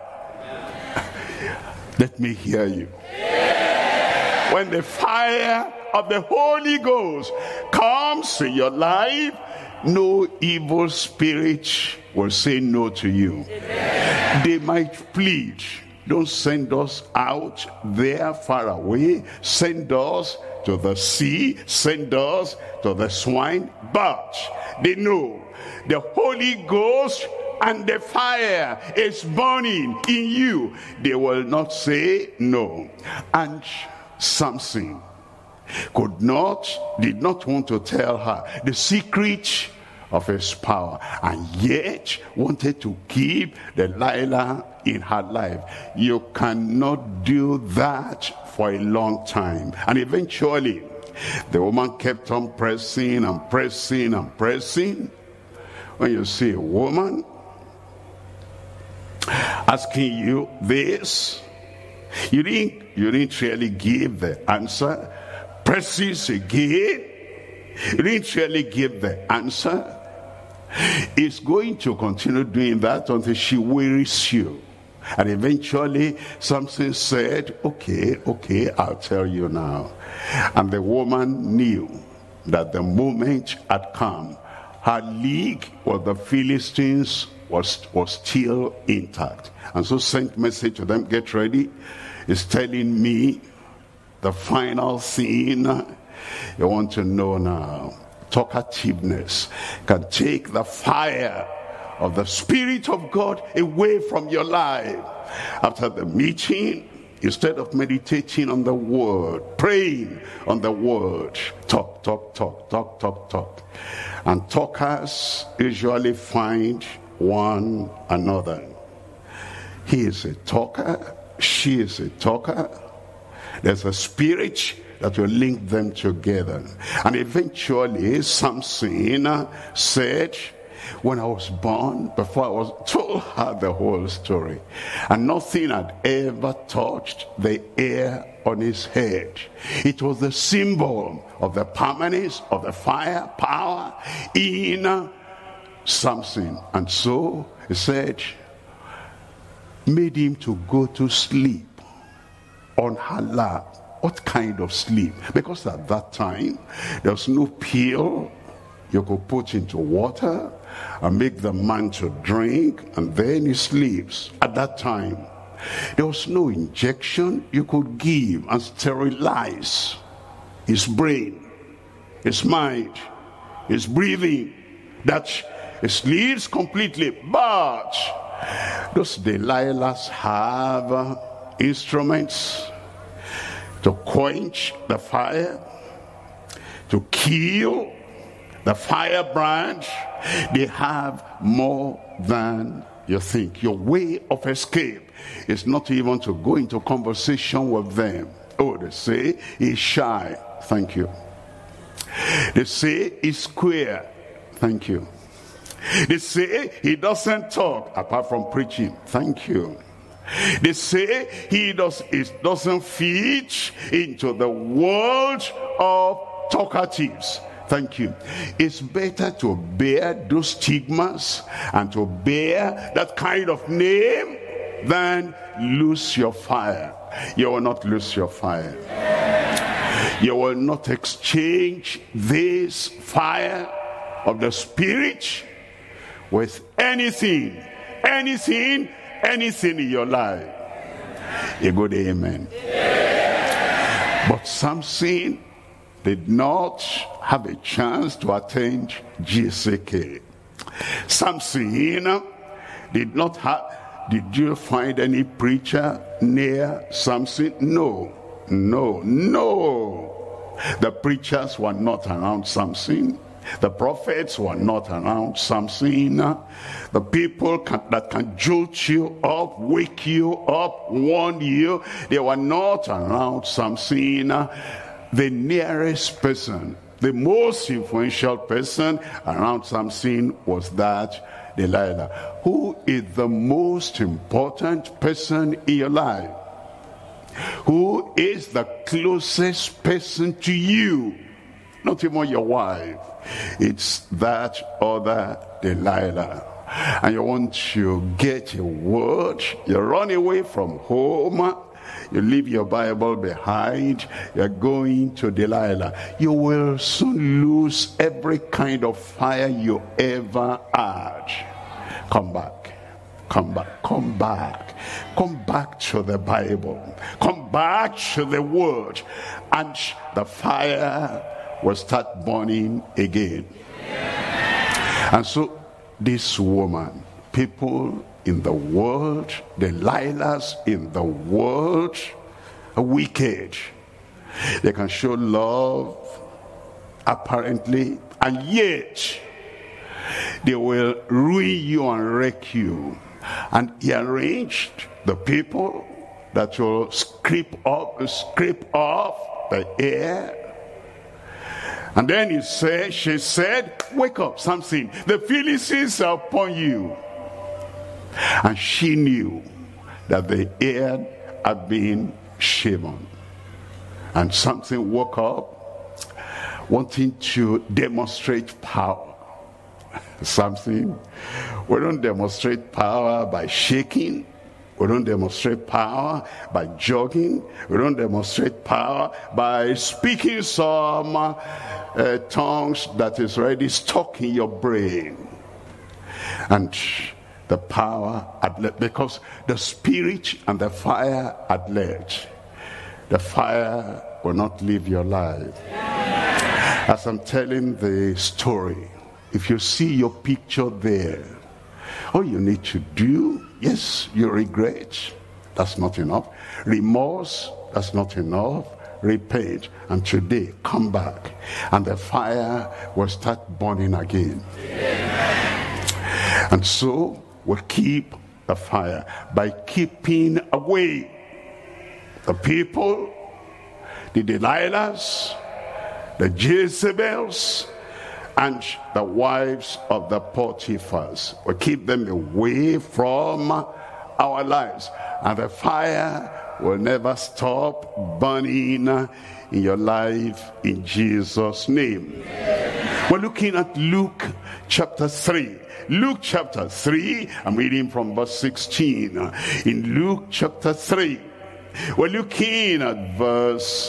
Let me hear you. When the fire of the Holy Ghost comes in your life, no evil spirit will say no to you. Amen. They might plead, don't send us out there far away, send us to the sea, send us to the swine, but they know the Holy Ghost and the fire is burning in you. They will not say no. And Samson could not, did not want to tell her the secret of his power, and yet wanted to keep Delilah in her life. You cannot do that for a long time. And eventually the woman kept on pressing and pressing and pressing. When you see a woman asking you this, you didn't you didn't really give the answer. Presses again, you didn't really give the answer. It's going to continue doing that until she wearies you. And eventually Samson said, okay, okay, I'll tell you now. And the woman knew that the moment had come. Her league with the Philistines was, was still intact. And so sent message to them, get ready. It's telling me the final thing you want to know now. Talkativeness can take the fire of the Spirit of God away from your life. After the meeting, instead of meditating on the word, praying on the word, talk, talk, talk, talk, talk, talk. And talkers usually find one another. He is a talker, she is a talker. There's a spirit that will link them together. And eventually Samson said, when I was born, before I was told her the whole story, and nothing had ever touched the hair on his head. It was the symbol of the permanence of the fire power in Samson. And so he said, made him to go to sleep on her lap. What kind of sleep? Because at that time there was no pill you could put into water and make the man to drink, and then he sleeps. At that time there was no injection you could give and sterilize his brain, his mind, his breathing, that he sleeps completely. But those Delilahs have instruments to quench the fire, to kill the firebrand. They have more than you think. Your way of escape is not even to go into conversation with them. Oh, they say he's shy. Thank you. They say he's square. Thank you. They say he doesn't talk apart from preaching. Thank you. They say he does it doesn't fit into the world of talkatives. Thank you. It's better to bear those stigmas and to bear that kind of name than lose your fire. You will not lose your fire. You will not exchange this fire of the Spirit with anything, anything, anything in your life. A good amen. But Samson did not have a chance to attend G C K. Samson did not have, did you find any preacher near Samson? No, no, no. The preachers were not around Samson. The prophets were not around Samson. The people can, that can jolt you up, wake you up, warn you, they were not around Samson. The nearest person, the most influential person around Samson was that Delilah. Who is the most important person in your life? Who is the closest person to you? Not even your wife. It's that other Delilah. And you want to get a word, you run away from home, you leave your Bible behind, you're going to Delilah. You will soon lose every kind of fire you ever had. Come back. Come back. Come back. Come back to the Bible. Come back to the Word. And the fire will start burning again. And so this woman, people in the world, Delilahs in the world, are wicked. They can show love apparently, and yet they will ruin you and wreck you. And he arranged the people that will scrape up, scrape off the hair. And then he said, she said, wake up, Samson, the Philistines are upon you. And she knew that the hair had been shaven. And Samson woke up wanting to demonstrate power. Samson, we don't demonstrate power by shaking. We don't demonstrate power by jogging. We don't demonstrate power by speaking some uh, tongues that is already stuck in your brain. And the power had left, because the spirit and the fire had left. The fire will not leave your life. As I'm telling the story, if you see your picture there, all you need to do, yes, you regret, that's not enough. Remorse, that's not enough. Repent, and today come back, and the fire will start burning again. And so we keep the fire by keeping away the people, the Delilahs, the Jezebels, and the wives of the Potiphars. We keep them away from our lives, and the fire will never stop burning in your life, in Jesus' name. We're looking at Luke chapter three. Luke chapter three, I'm reading from verse sixteen. In Luke chapter three, we're looking at verse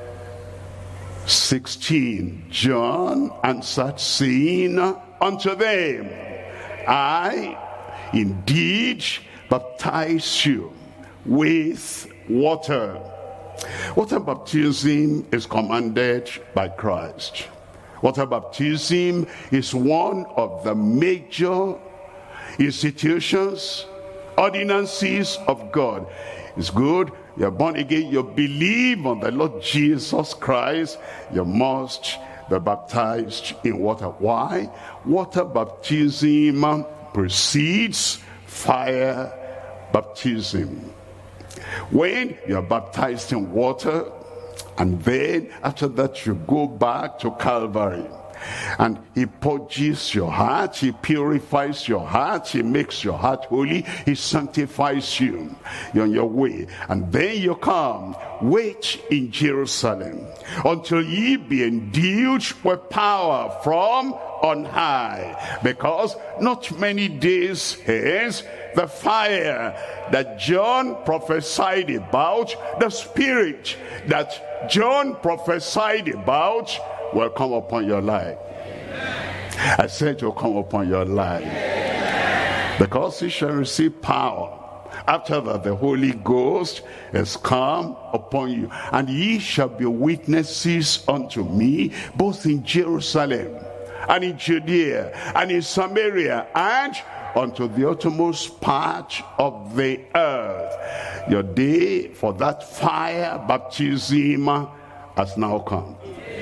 sixteen. John answered, saying unto them, I indeed baptize you with water. Water baptism is commanded by Christ. Water baptism is one of the major institutions, ordinances of God. It's good. You're born again. You believe on the Lord Jesus Christ. You must be baptized in water. Why? Water baptism precedes fire baptism. When you're baptized in water, and then after that you go back to Calvary, and he purges your heart, he purifies your heart, he makes your heart holy, he sanctifies you. You're on your way, and then you come, wait in Jerusalem until ye be endued with power from on high, because not many days hence the fire that John prophesied about, the spirit that John prophesied about, will come upon your life. I said it will come upon your life, because you shall receive power after that the Holy Ghost has come upon you, and ye shall be witnesses unto me both in Jerusalem and in Judea and in Samaria and unto the uttermost part of the earth. Your day for that fire baptism has now come.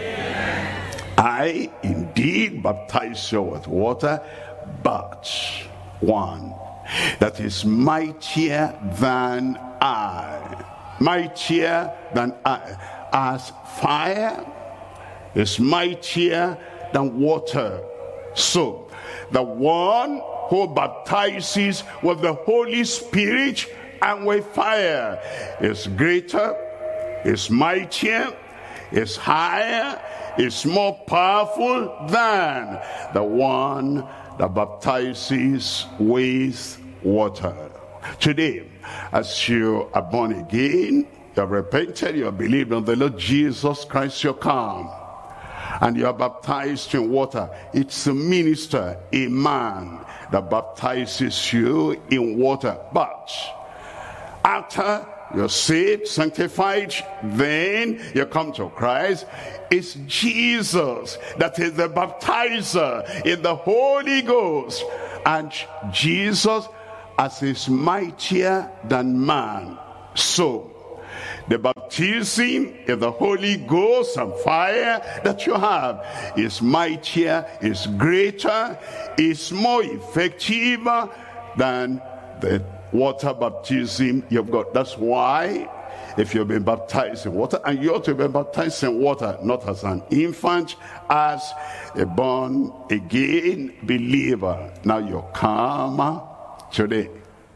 I indeed baptize you with water, but one that is mightier than I, mightier than I, as fire is mightier than water, so the one who baptizes with the Holy Spirit and with fire is greater, is mightier, is higher, is more powerful than the one that baptizes with water. Today, as you are born again, you have repented, you have believed on the Lord Jesus Christ, you come, and you are baptized in water. It's a minister, a man, that baptizes you in water. But after you're saved, sanctified, then you come to Christ. It's Jesus that is the baptizer in the Holy Ghost. And Jesus, as is mightier than man, so the baptism in the Holy Ghost and fire that you have is mightier, is greater, is more effective than the water baptism you've got. That's why if you've been baptized in water, and you ought to be baptized in water, not as an infant, as a born again believer. Now you come today.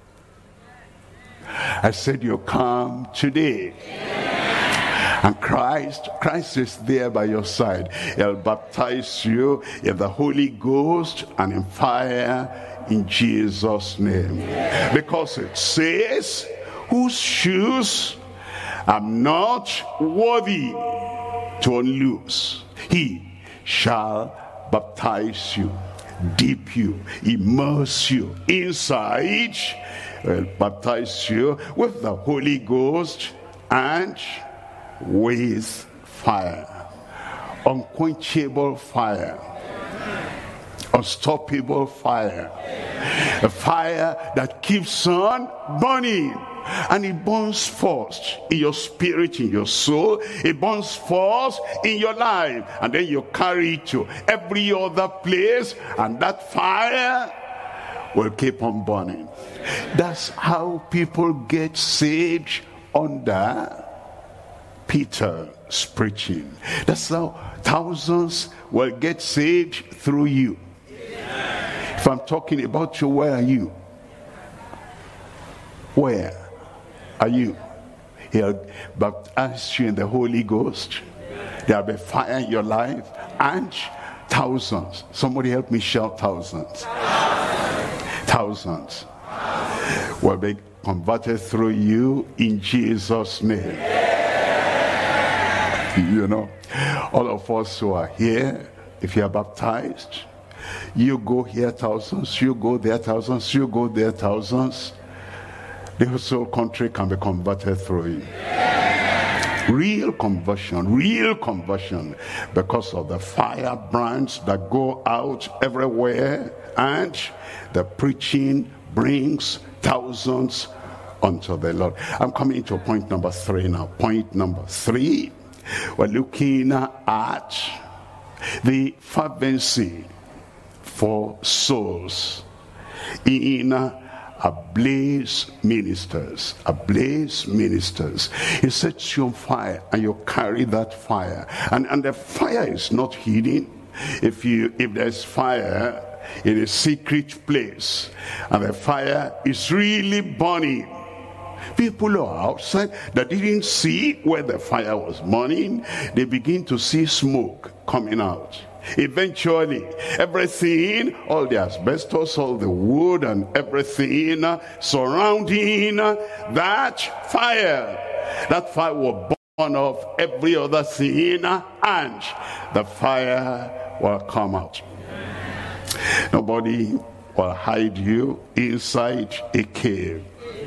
I said you come today. And Christ, Christ is there by your side. He'll baptize you in the Holy Ghost and in fire in Jesus' name. Because it says, whose shoes I'm not worthy to unloose, he shall baptize you, dip you, immerse you inside, well, baptize you with the Holy Ghost and with fire. Unquenchable fire. Unstoppable fire. A fire that keeps on burning. And it burns first in your spirit, in your soul. It burns first in your life. And then you carry it to every other place. And that fire will keep on burning. That's how people get saved under Peter's preaching. That's how thousands will get saved through you. If I'm talking about you, where are you? Where are you? He'll baptize you in the Holy Ghost. There'll be fire in your life. And thousands. Somebody help me shout thousands. Thousands will be converted through you in Jesus' name. You know, all of us who are here, if you are baptized, you go here thousands, you go there thousands, you go there thousands. The whole country can be converted through you. Real conversion, real conversion, because of the fire brands that go out everywhere, and the preaching brings thousands unto the Lord. I'm coming to point number three now. Point number three, we're looking at the fervency for souls in ablaze ministers. Ablaze ministers. He sets you on fire and you carry that fire. And, and the fire is not hidden. If you if there's fire in a secret place and the fire is really burning, people who are outside that didn't see where the fire was burning, they begin to see smoke coming out. Eventually, everything, all the asbestos, all the wood and everything surrounding that fire, that fire will burn off every other thing and the fire will come out. Nobody will hide you inside a cave,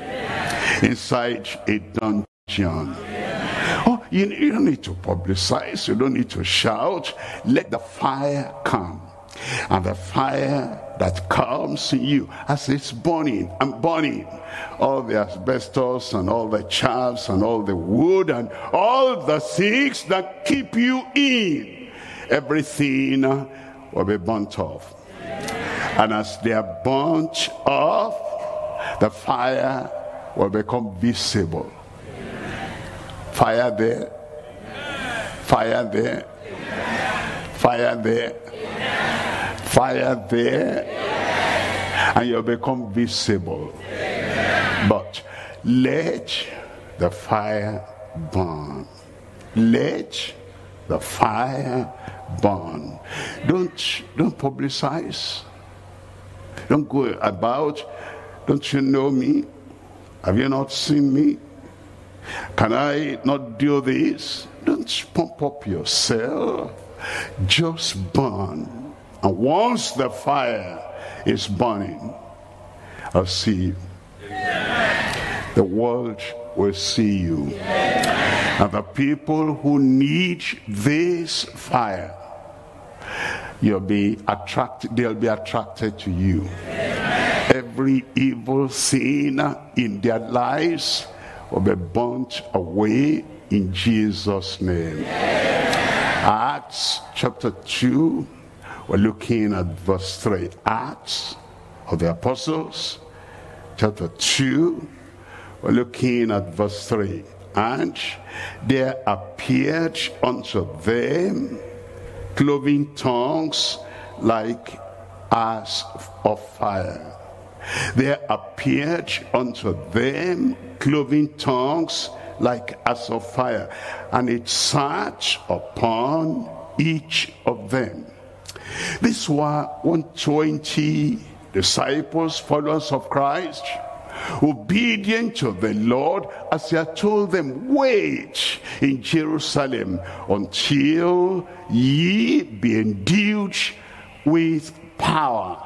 inside a dungeon. Oh, you, you don't need to publicize, you don't need to shout. Let the fire come. And the fire that comes in you, as it's burning and burning, all the asbestos and all the chaffs and all the wood and all the things that keep you in, everything will be burnt off. And as they are burnt off, the fire will become visible. Fire there, fire there, fire there, fire there, and you'll become visible. But let the fire burn. Let the fire burn. Don't, don't publicize. Don't go about, don't you know me? Have you not seen me? Can I not do this? Don't pump up yourself. Just burn. And once the fire is burning, I'll see you. The world will see you. And the people who need this fire, you'll be attracted, they'll be attracted to you. Every evil thing in their lives will be burnt away in Jesus' name. Acts chapter two, we're looking at verse three. Acts of the Apostles, chapter two, we're looking at verse three. And there appeared unto them cloven tongues like as of fire. There appeared unto them cloven tongues like as of fire, and it sat upon each of them. These were one hundred twenty disciples, followers of Christ, obedient to the Lord, as he had told them, wait in Jerusalem until ye be endued with power,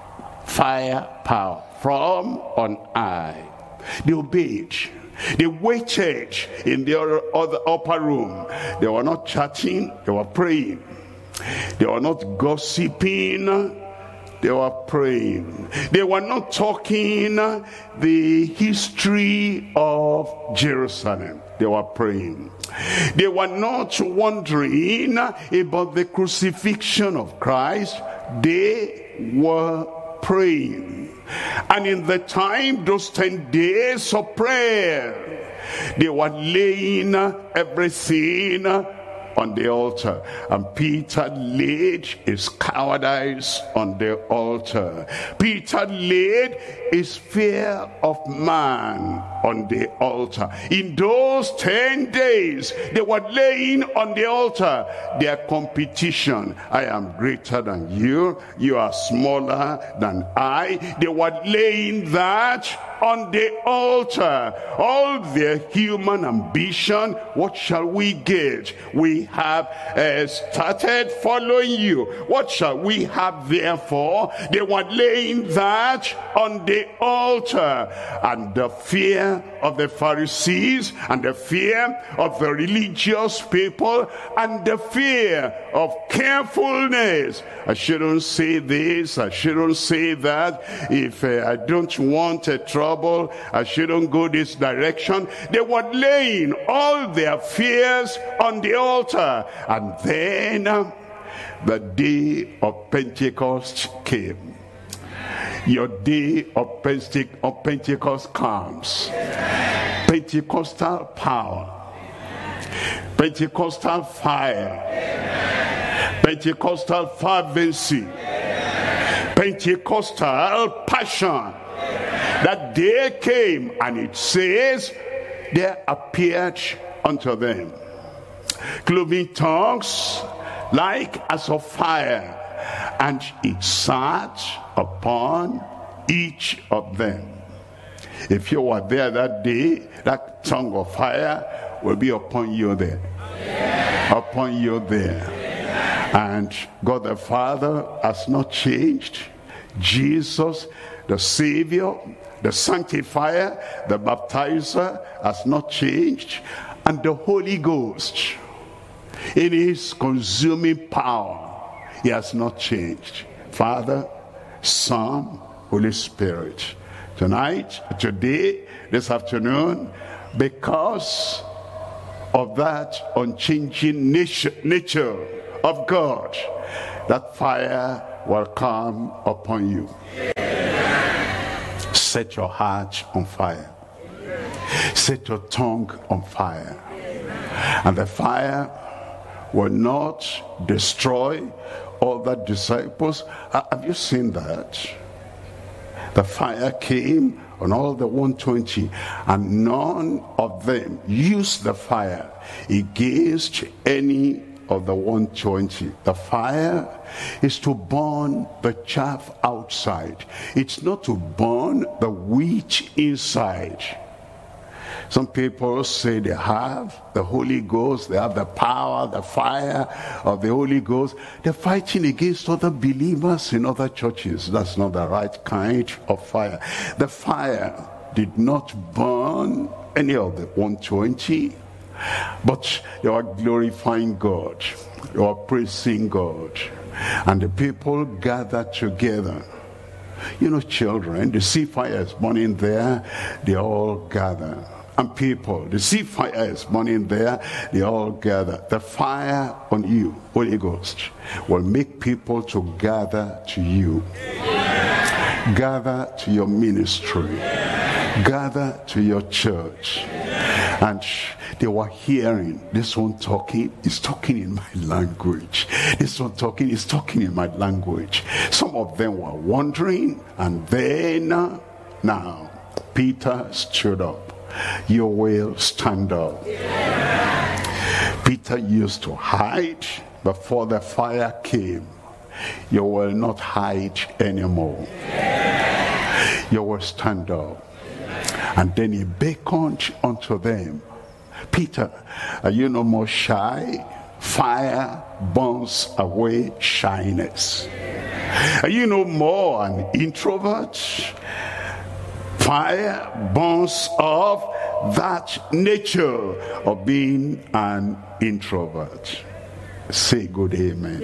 fire power from on high. They obeyed. They waited in the other, other upper room. They were not chatting, they were praying. They were not gossiping, they were praying. They were not talking the history of Jerusalem. They were praying. They were not wondering about the crucifixion of Christ. They were praying. And in the time, those ten days of prayer, they were laying everything on the altar. And Peter laid his cowardice on the altar. Peter laid his fear of man on the altar. In those ten days, they were laying on the altar their competition. I am greater than you. You are smaller than I. They were laying that on the altar. All their human ambition. What shall we get? We have uh, started following you. What shall we have therefore? They were laying that on the altar. And the fear of the Pharisees, and the fear of the religious people, and the fear of carefulness. I shouldn't say this, I shouldn't say that. If uh, I don't want a trouble, I shouldn't go this direction. They were laying all their fears on the altar. And then uh, the day of Pentecost came. Your day of Pentecost comes. Pentecostal power. Pentecostal fire. Pentecostal fervency. Pentecostal passion. That day came, and it says, there appeared unto them cloven tongues like as of fire, and it sat upon each of them. If you were there that day, that tongue of fire will be upon you there. Yeah. Upon you there. Yeah. And God the Father has not changed. Jesus, the Savior, the Sanctifier, the Baptizer, has not changed. And the Holy Ghost, in his consuming power, he has not changed. Father, Son, Holy Spirit. Tonight, today, this afternoon, because of that unchanging nature, nature of God, that fire will come upon you. Set your heart on fire. Set your tongue on fire. And the fire will not destroy all the disciples. Have you seen that? The fire came on all the one hundred twenty, and none of them used the fire against any of the one hundred twenty. The fire is to burn the chaff outside. It's not to burn the wheat inside. Some people say they have the Holy Ghost, they have the power, the fire of the Holy Ghost. They're fighting against other believers in other churches. That's not the right kind of fire. The fire did not burn any of the one hundred twenty, but they were glorifying God. They were praising God. And the people gathered together. You know, children, the sea fire is burning there, they all gather. And people, the sea fire is burning there, they all gather. The fire on you, Holy Ghost, will make people to gather to you. Yeah. Gather to your ministry. Yeah. Gather to your church. Yeah. And they were hearing, this one talking is talking in my language. This one talking is talking in my language. Some of them were wondering, and then, uh, now, Peter stood up. You will stand up. Yeah. Peter used to hide before the fire came. You will not hide anymore. Yeah. You will stand up. And then he beckoned unto them. Peter, are you no more shy? Fire burns away shyness. Are you no more an introvert? Fire burns off that nature of being an introvert. Say good amen.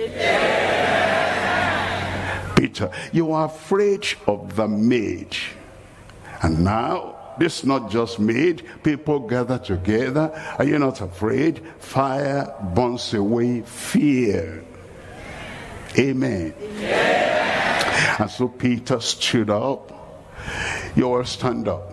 Amen. Peter, you are afraid of the maid. And now, this is not just maid. People gather together. Are you not afraid? Fire burns away fear. Amen. Amen. And so Peter stood up. You will stand up.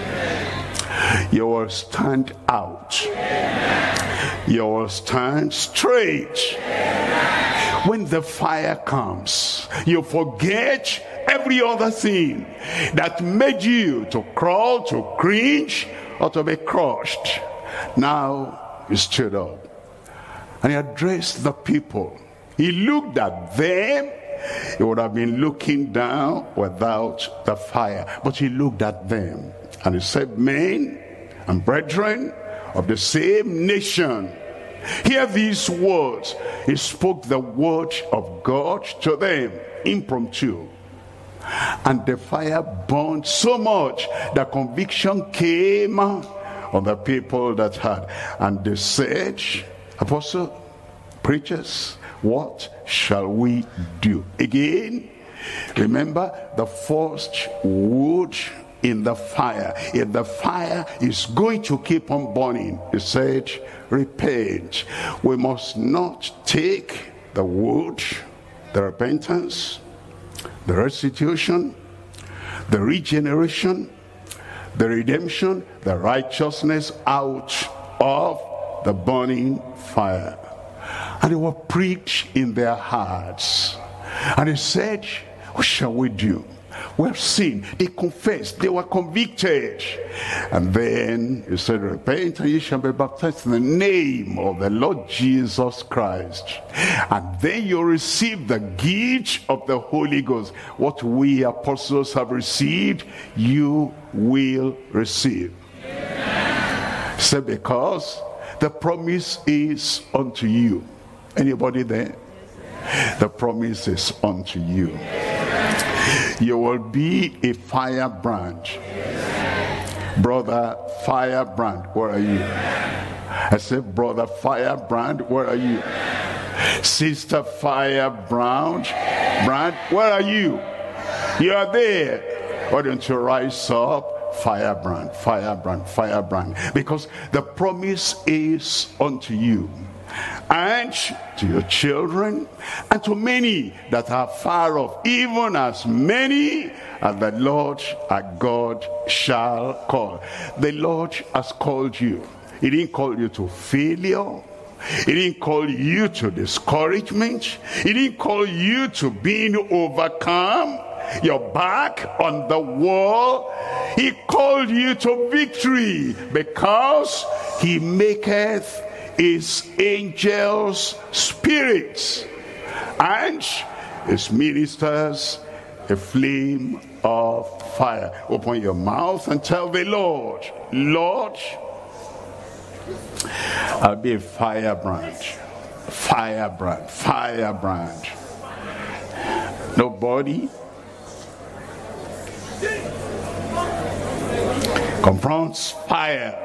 Amen. You will stand out. Amen. You will stand straight. Amen. When the fire comes, you forget every other thing that made you to crawl, to cringe, or to be crushed. Now he stood up and he addressed the people. He looked at them. He would have been looking down without the fire, but he looked at them and he said, men and brethren of the same nation, hear these words. He spoke the word of God to them impromptu. And the fire burned so much that conviction came on the people that had. And they said, apostle, preachers, what shall we do? Again, remember the first wood in the fire. If the fire is going to keep on burning, he said, repent. We must not take the wood, the repentance, the restitution, the regeneration, the redemption, the righteousness out of the burning fire. And they were preached in their hearts. And he said, what shall we do? We have sinned. They confessed. They were convicted. And then he said, repent and ye shall be baptized in the name of the Lord Jesus Christ. And then you receive the gift of the Holy Ghost. What we apostles have received, you will receive. Amen. So because the promise is unto you. Anybody there? The promise is unto you. You will be a firebrand. Brother Firebrand, where are you? I said, brother Firebrand, where are you? Sister Firebrand, Brand, where are you? You are there. Why don't you rise up? Firebrand, Firebrand, Firebrand. Because the promise is unto you, and to your children, and to many that are far off, even as many as the Lord our God shall call. The Lord has called you. He didn't call you to failure. He didn't call you to discouragement. He didn't call you to being overcome, your back on the wall. He called you to victory, because he maketh his angels spirits and his ministers a flame of fire. Open your mouth and tell the Lord, Lord, I'll be a firebrand, firebrand, firebrand. Nobody confronts fire.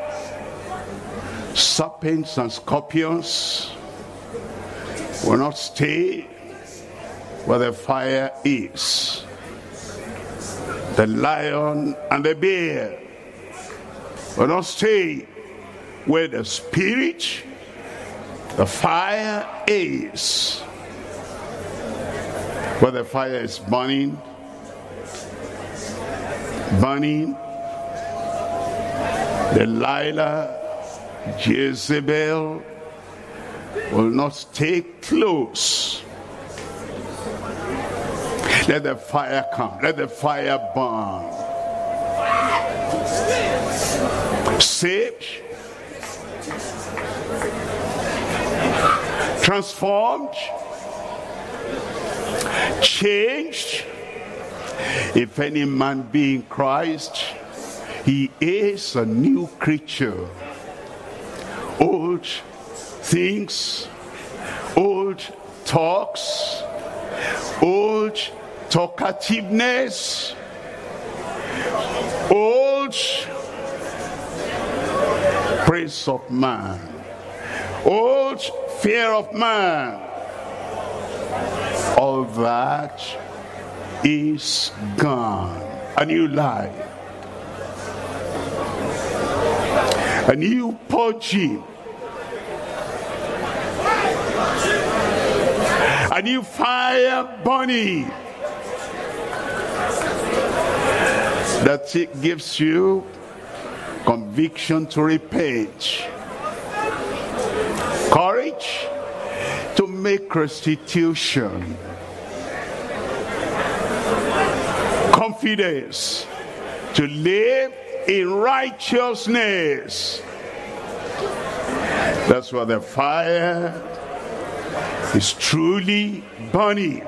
Serpents and scorpions will not stay where the fire is. The lion and the bear will not stay where the spirit, the fire is. Where the fire is burning, burning, Delilah, Jezebel will not stay close. Let the fire come. Let the fire burn. Saved, transformed, changed, If any man be in Christ, he is a new creature. Old things, old talks, old talkativeness, old praise of man, old fear of man, all that is gone. A new life, a new purging, a new fire burning that it gives you conviction to repent, courage to make restitution, confidence to live in righteousness. That's why the fire is truly burning.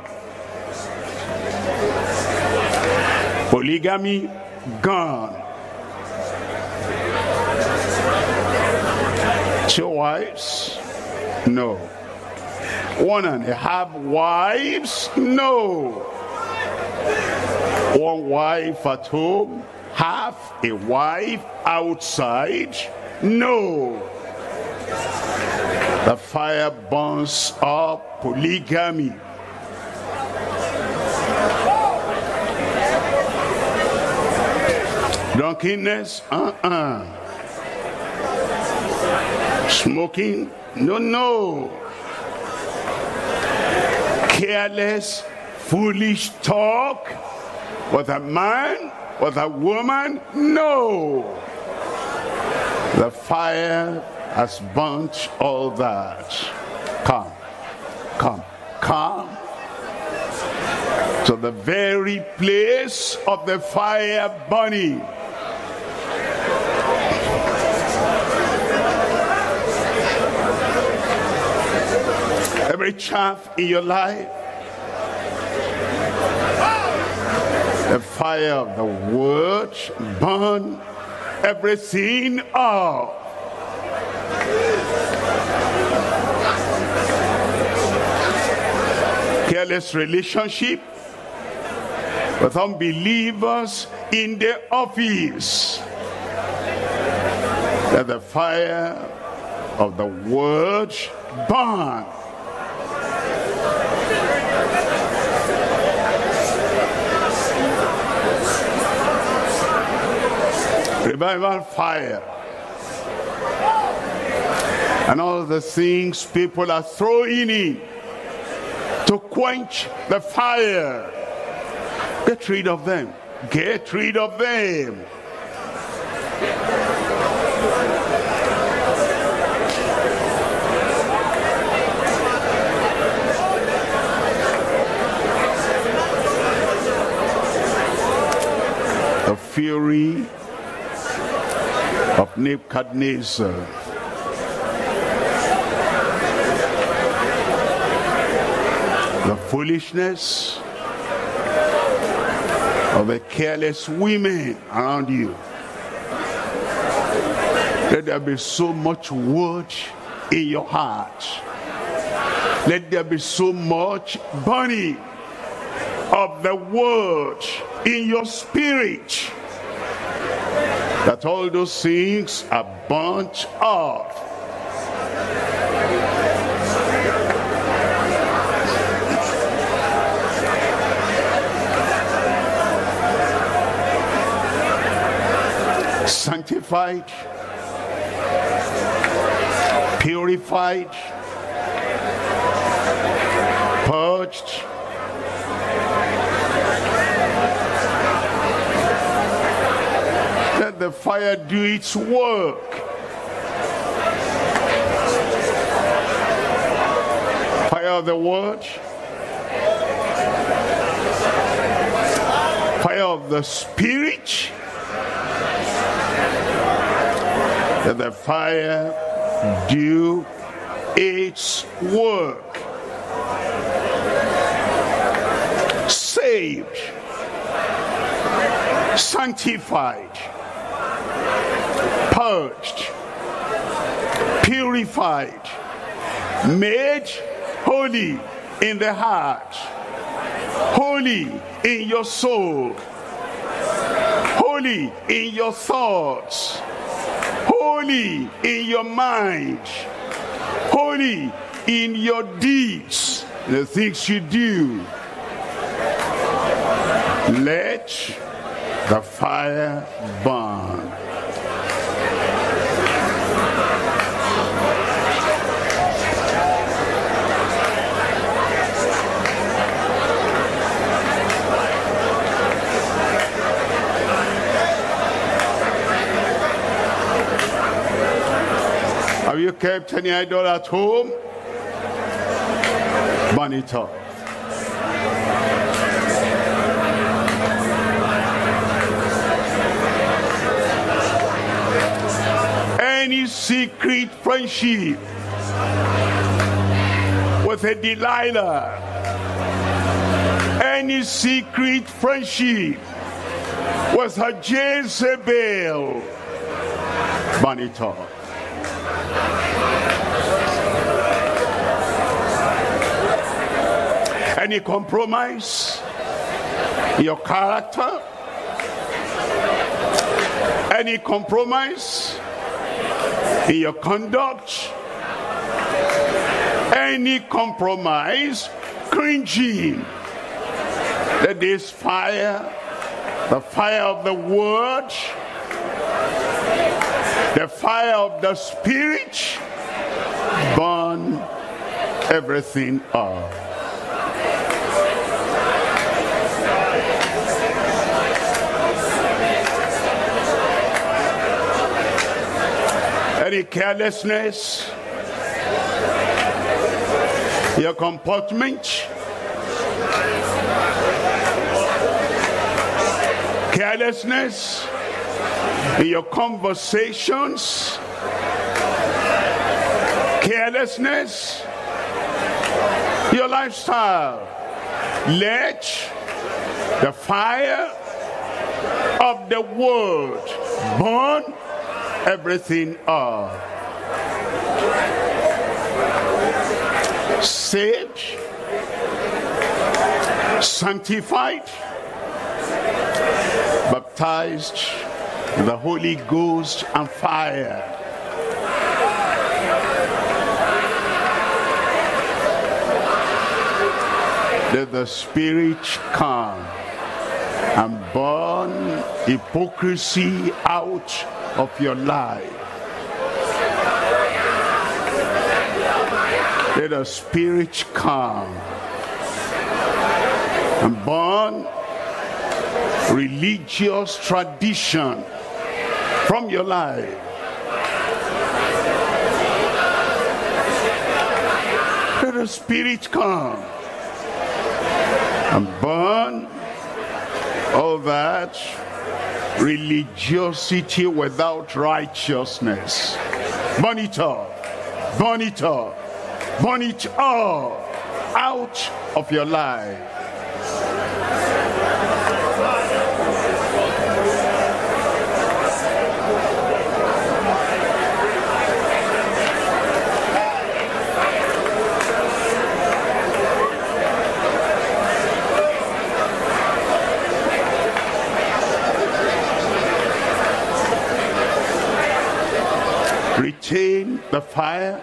Polygamy gone. Two wives? No. One and a half wives? No. One wife at home, half a wife outside? No. The fire burns up polygamy. Drunkenness? Uh-uh. Smoking? No, no. Careless, foolish talk with a man, with a woman? No. The fire has burnt all that. Come, come, come to the very place of the fire burning. Every chaff in your life, the fire of the word burn everything up. Careless relationship with unbelievers in the office. Let the fire of the word burn. Revival fire. And all the things people are throwing in to quench the fire. Get rid of them. Get rid of them. The fury of Nebuchadnezzar. The foolishness of the careless women around you. Let there be so much word in your heart. Let there be so much burning of the word in your spirit, that all those things are burnt off. Sanctified, purified, purged, let the fire do its work. Fire of the word, fire of the spirit. Let the fire do its work. Saved, sanctified, purged, purified, made holy in the heart, holy in your soul, holy in your thoughts, holy in your mind, holy in your deeds, the things you do. Let the fire burn. Have you kept any idol at home? Burn it up. Any secret friendship with a Delilah, any secret friendship with a Jezebel, burn it up. Any compromise in your character, any compromise in your conduct, any compromise, cringing, let this fire, the fire of the word, the fire of the Spirit, burn everything up. Any carelessness, your comportment, carelessness in your conversations, carelessness, your lifestyle. Let the fire of the word burn everything up. Saved, sanctified, baptized in the Holy Ghost and fire. Let the Spirit come and burn hypocrisy out of your life. Let the Spirit come and burn religious tradition from your life. Let the Spirit come and burn all that religiosity without righteousness. Burn it up, burn it up, burn it all out of your life. Retain the fire,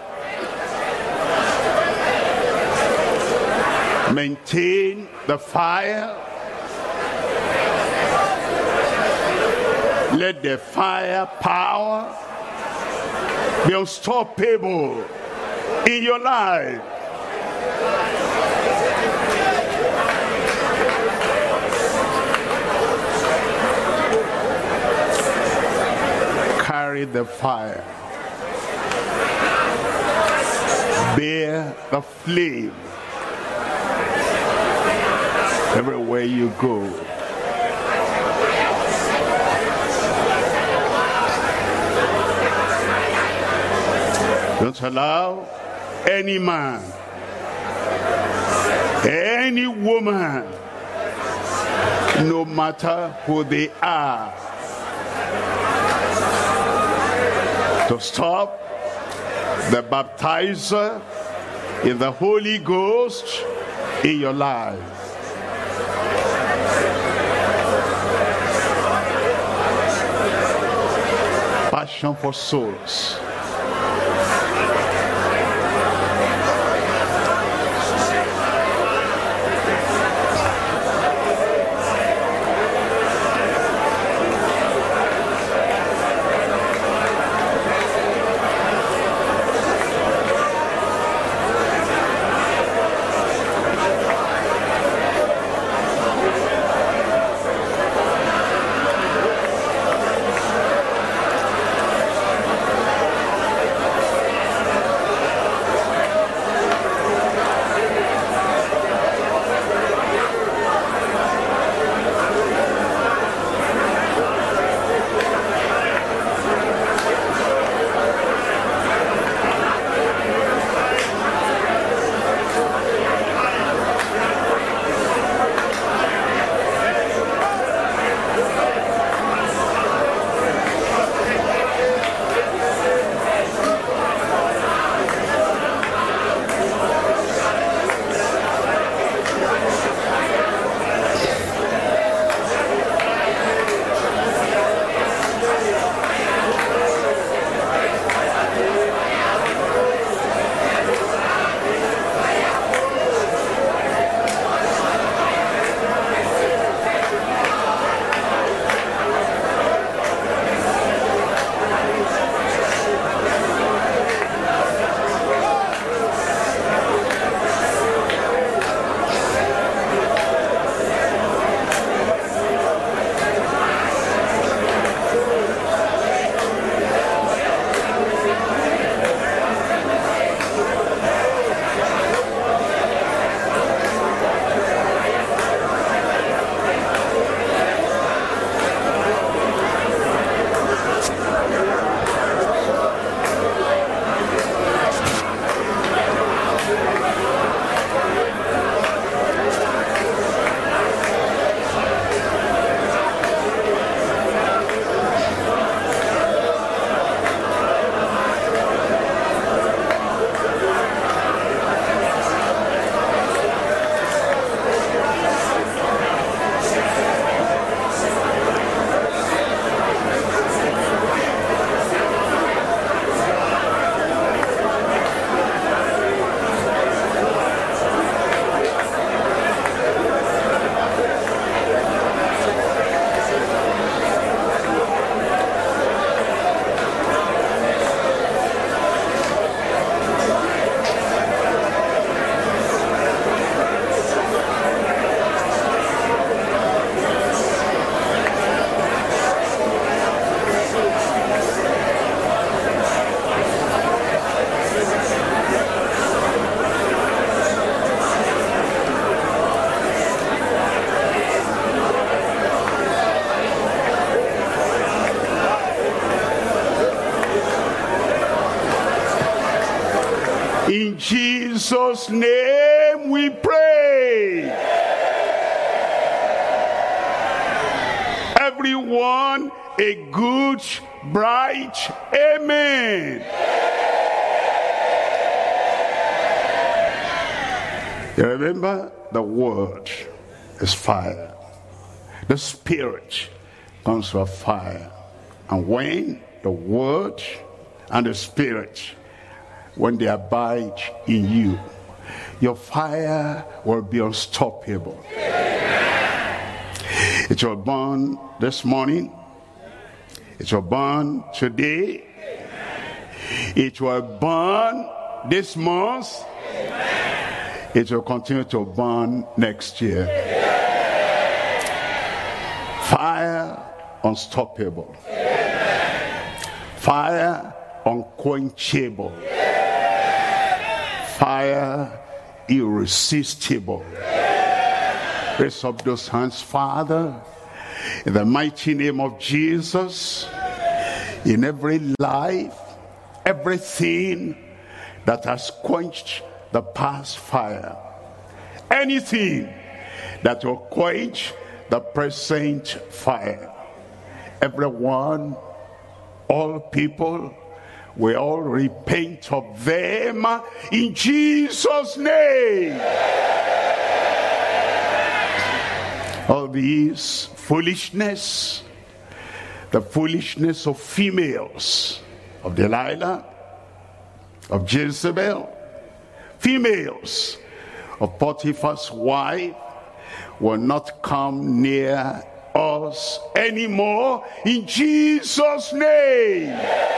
maintain the fire. Let the fire power be unstoppable in your life. Carry the fire. Bear the flame everywhere you go. Don't allow any man, any woman no matter who they are. To stop the baptizer in the Holy Ghost in your life. Passion for souls. In Jesus' name we pray. Everyone a good, bright amen. You remember, the word is fire. The spirit comes from fire. And when the word and the spirit, when they abide in you, your fire will be unstoppable. It will burn this morning. It will burn today. It will burn this month. It will continue to burn next year. Fire unstoppable. Fire unquenchable. Fire irresistible. Raise up those hands, Father, in the mighty name of Jesus. In every life, everything that has quenched the past fire, anything that will quench the present fire. Everyone, all people, we all repent of them in Jesus' name. All these foolishness, the foolishness of females, of Delilah, of Jezebel, females of Potiphar's wife, will not come near us anymore in Jesus' name.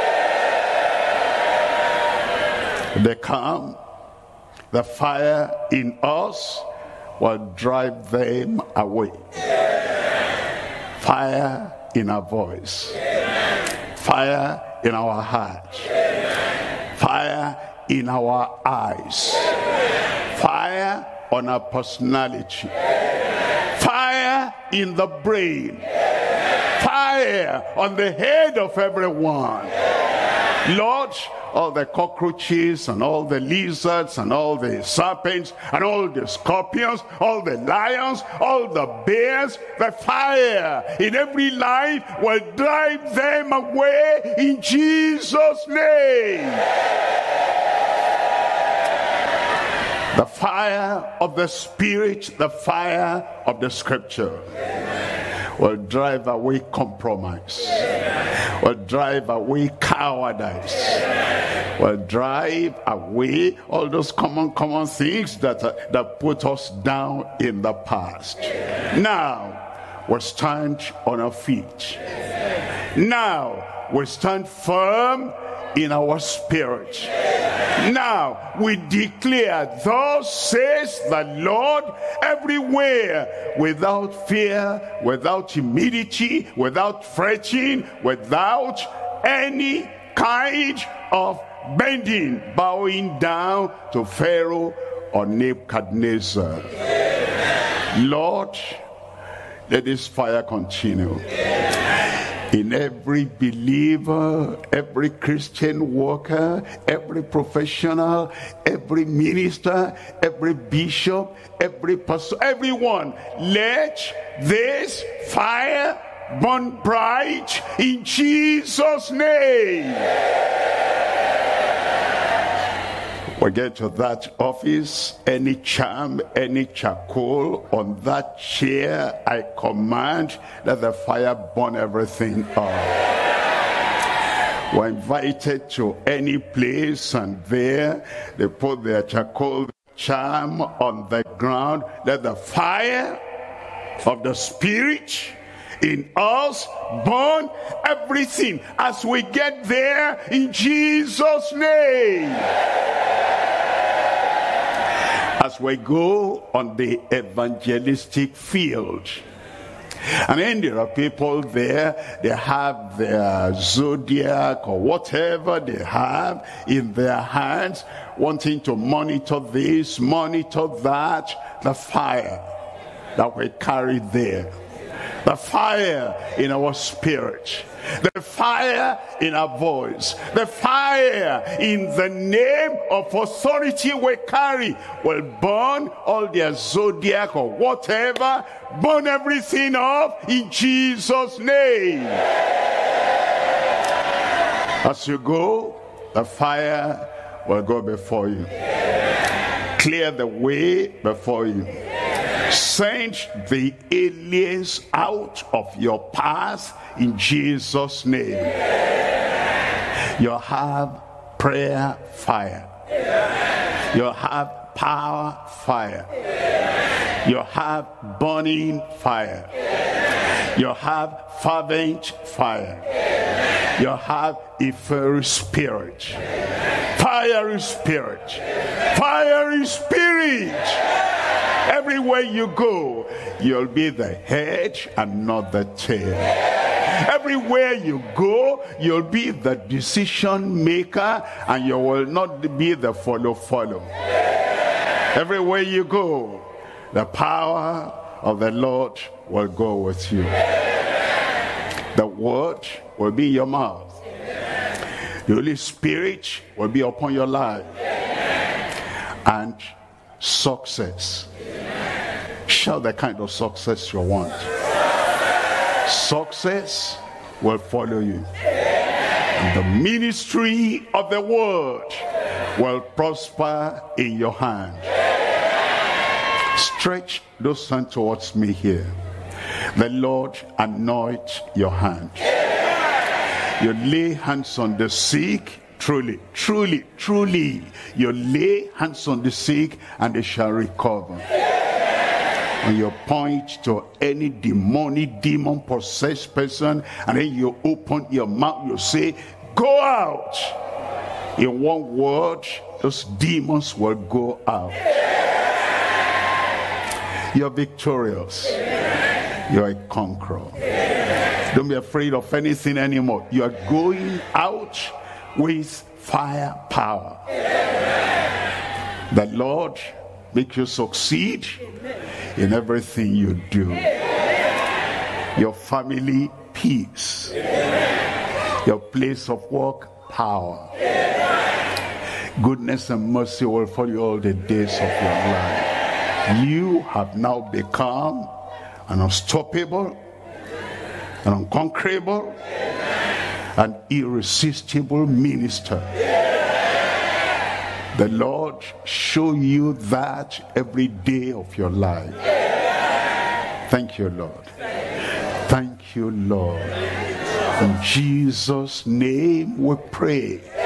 They come, the fire in us will drive them away. Fire in our voice, fire in our heart, fire in our eyes, fire on our personality, fire in the brain, fire on the head of everyone. Lord, all the cockroaches and all the lizards and all the serpents and all the scorpions, all the lions, all the bears, the fire in every life will drive them away in Jesus' name. The fire of the Spirit, the fire of the Scripture will drive away compromise, will drive away cowardice, will drive away all those common, common things that, uh, that put us down in the past. Now, we stand on our feet. Now, we stand firm in our spirit. Now, we declare, thus says the Lord, everywhere, without fear, without timidity, without fretting, without any kind of bending, bowing down to Pharaoh or Nebuchadnezzar. Lord, let this fire continue in every believer, every Christian worker, every professional, every minister, every bishop, every pastor, everyone. Let this fire burn bright in Jesus' name. We get to that office, any charm, any charcoal on that chair, I command that the fire burn everything up. We're invited to any place, and there they put their charcoal charm on the ground. Let the fire of the Spirit in us burn everything as we get there in Jesus' name. As we go on the evangelistic field, and then there are people there, they have their zodiac or whatever they have in their hands, wanting to monitor this, monitor that, the fire that we carry there. The fire in our spirit, the fire in our voice, the fire in the name of authority we carry will burn all their zodiac or whatever, burn everything up in Jesus' name. As you go, the fire will go before you. Clear the way before you. Send the aliens out of your path in Jesus' name. You have prayer fire. You have power fire. You have burning fire. You have fervent fire. You have a fiery spirit. Fiery spirit. Fiery spirit. Everywhere you go, you'll be the head and not the tail. Everywhere you go, you'll be the decision maker and you will not be the follow-follow. Everywhere you go, the power of the Lord will go with you. The word will be in your mouth. The Holy Spirit will be upon your life. And success. Show the kind of success you want. Success will follow you. And the ministry of the word will prosper in your hand. Stretch those hands towards me here. The Lord anoint your hand. You lay hands on the sick. Truly, truly, truly, you lay hands on the sick and they shall recover. When you point to any demonic, demon-possessed person, and then you open your mouth, you say, go out. In one word, those demons will go out. You're victorious. You're a conqueror. Don't be afraid of anything anymore. You are going out with firepower. The Lord make you succeed in everything you do. Your family, peace. Your place of work, power. Goodness and mercy will follow you all the days of your life. You have now become an unstoppable, an unconquerable, an irresistible minister. The Lord show you that every day of your life. Thank you, Lord. Thank you, Lord. In Jesus' name we pray.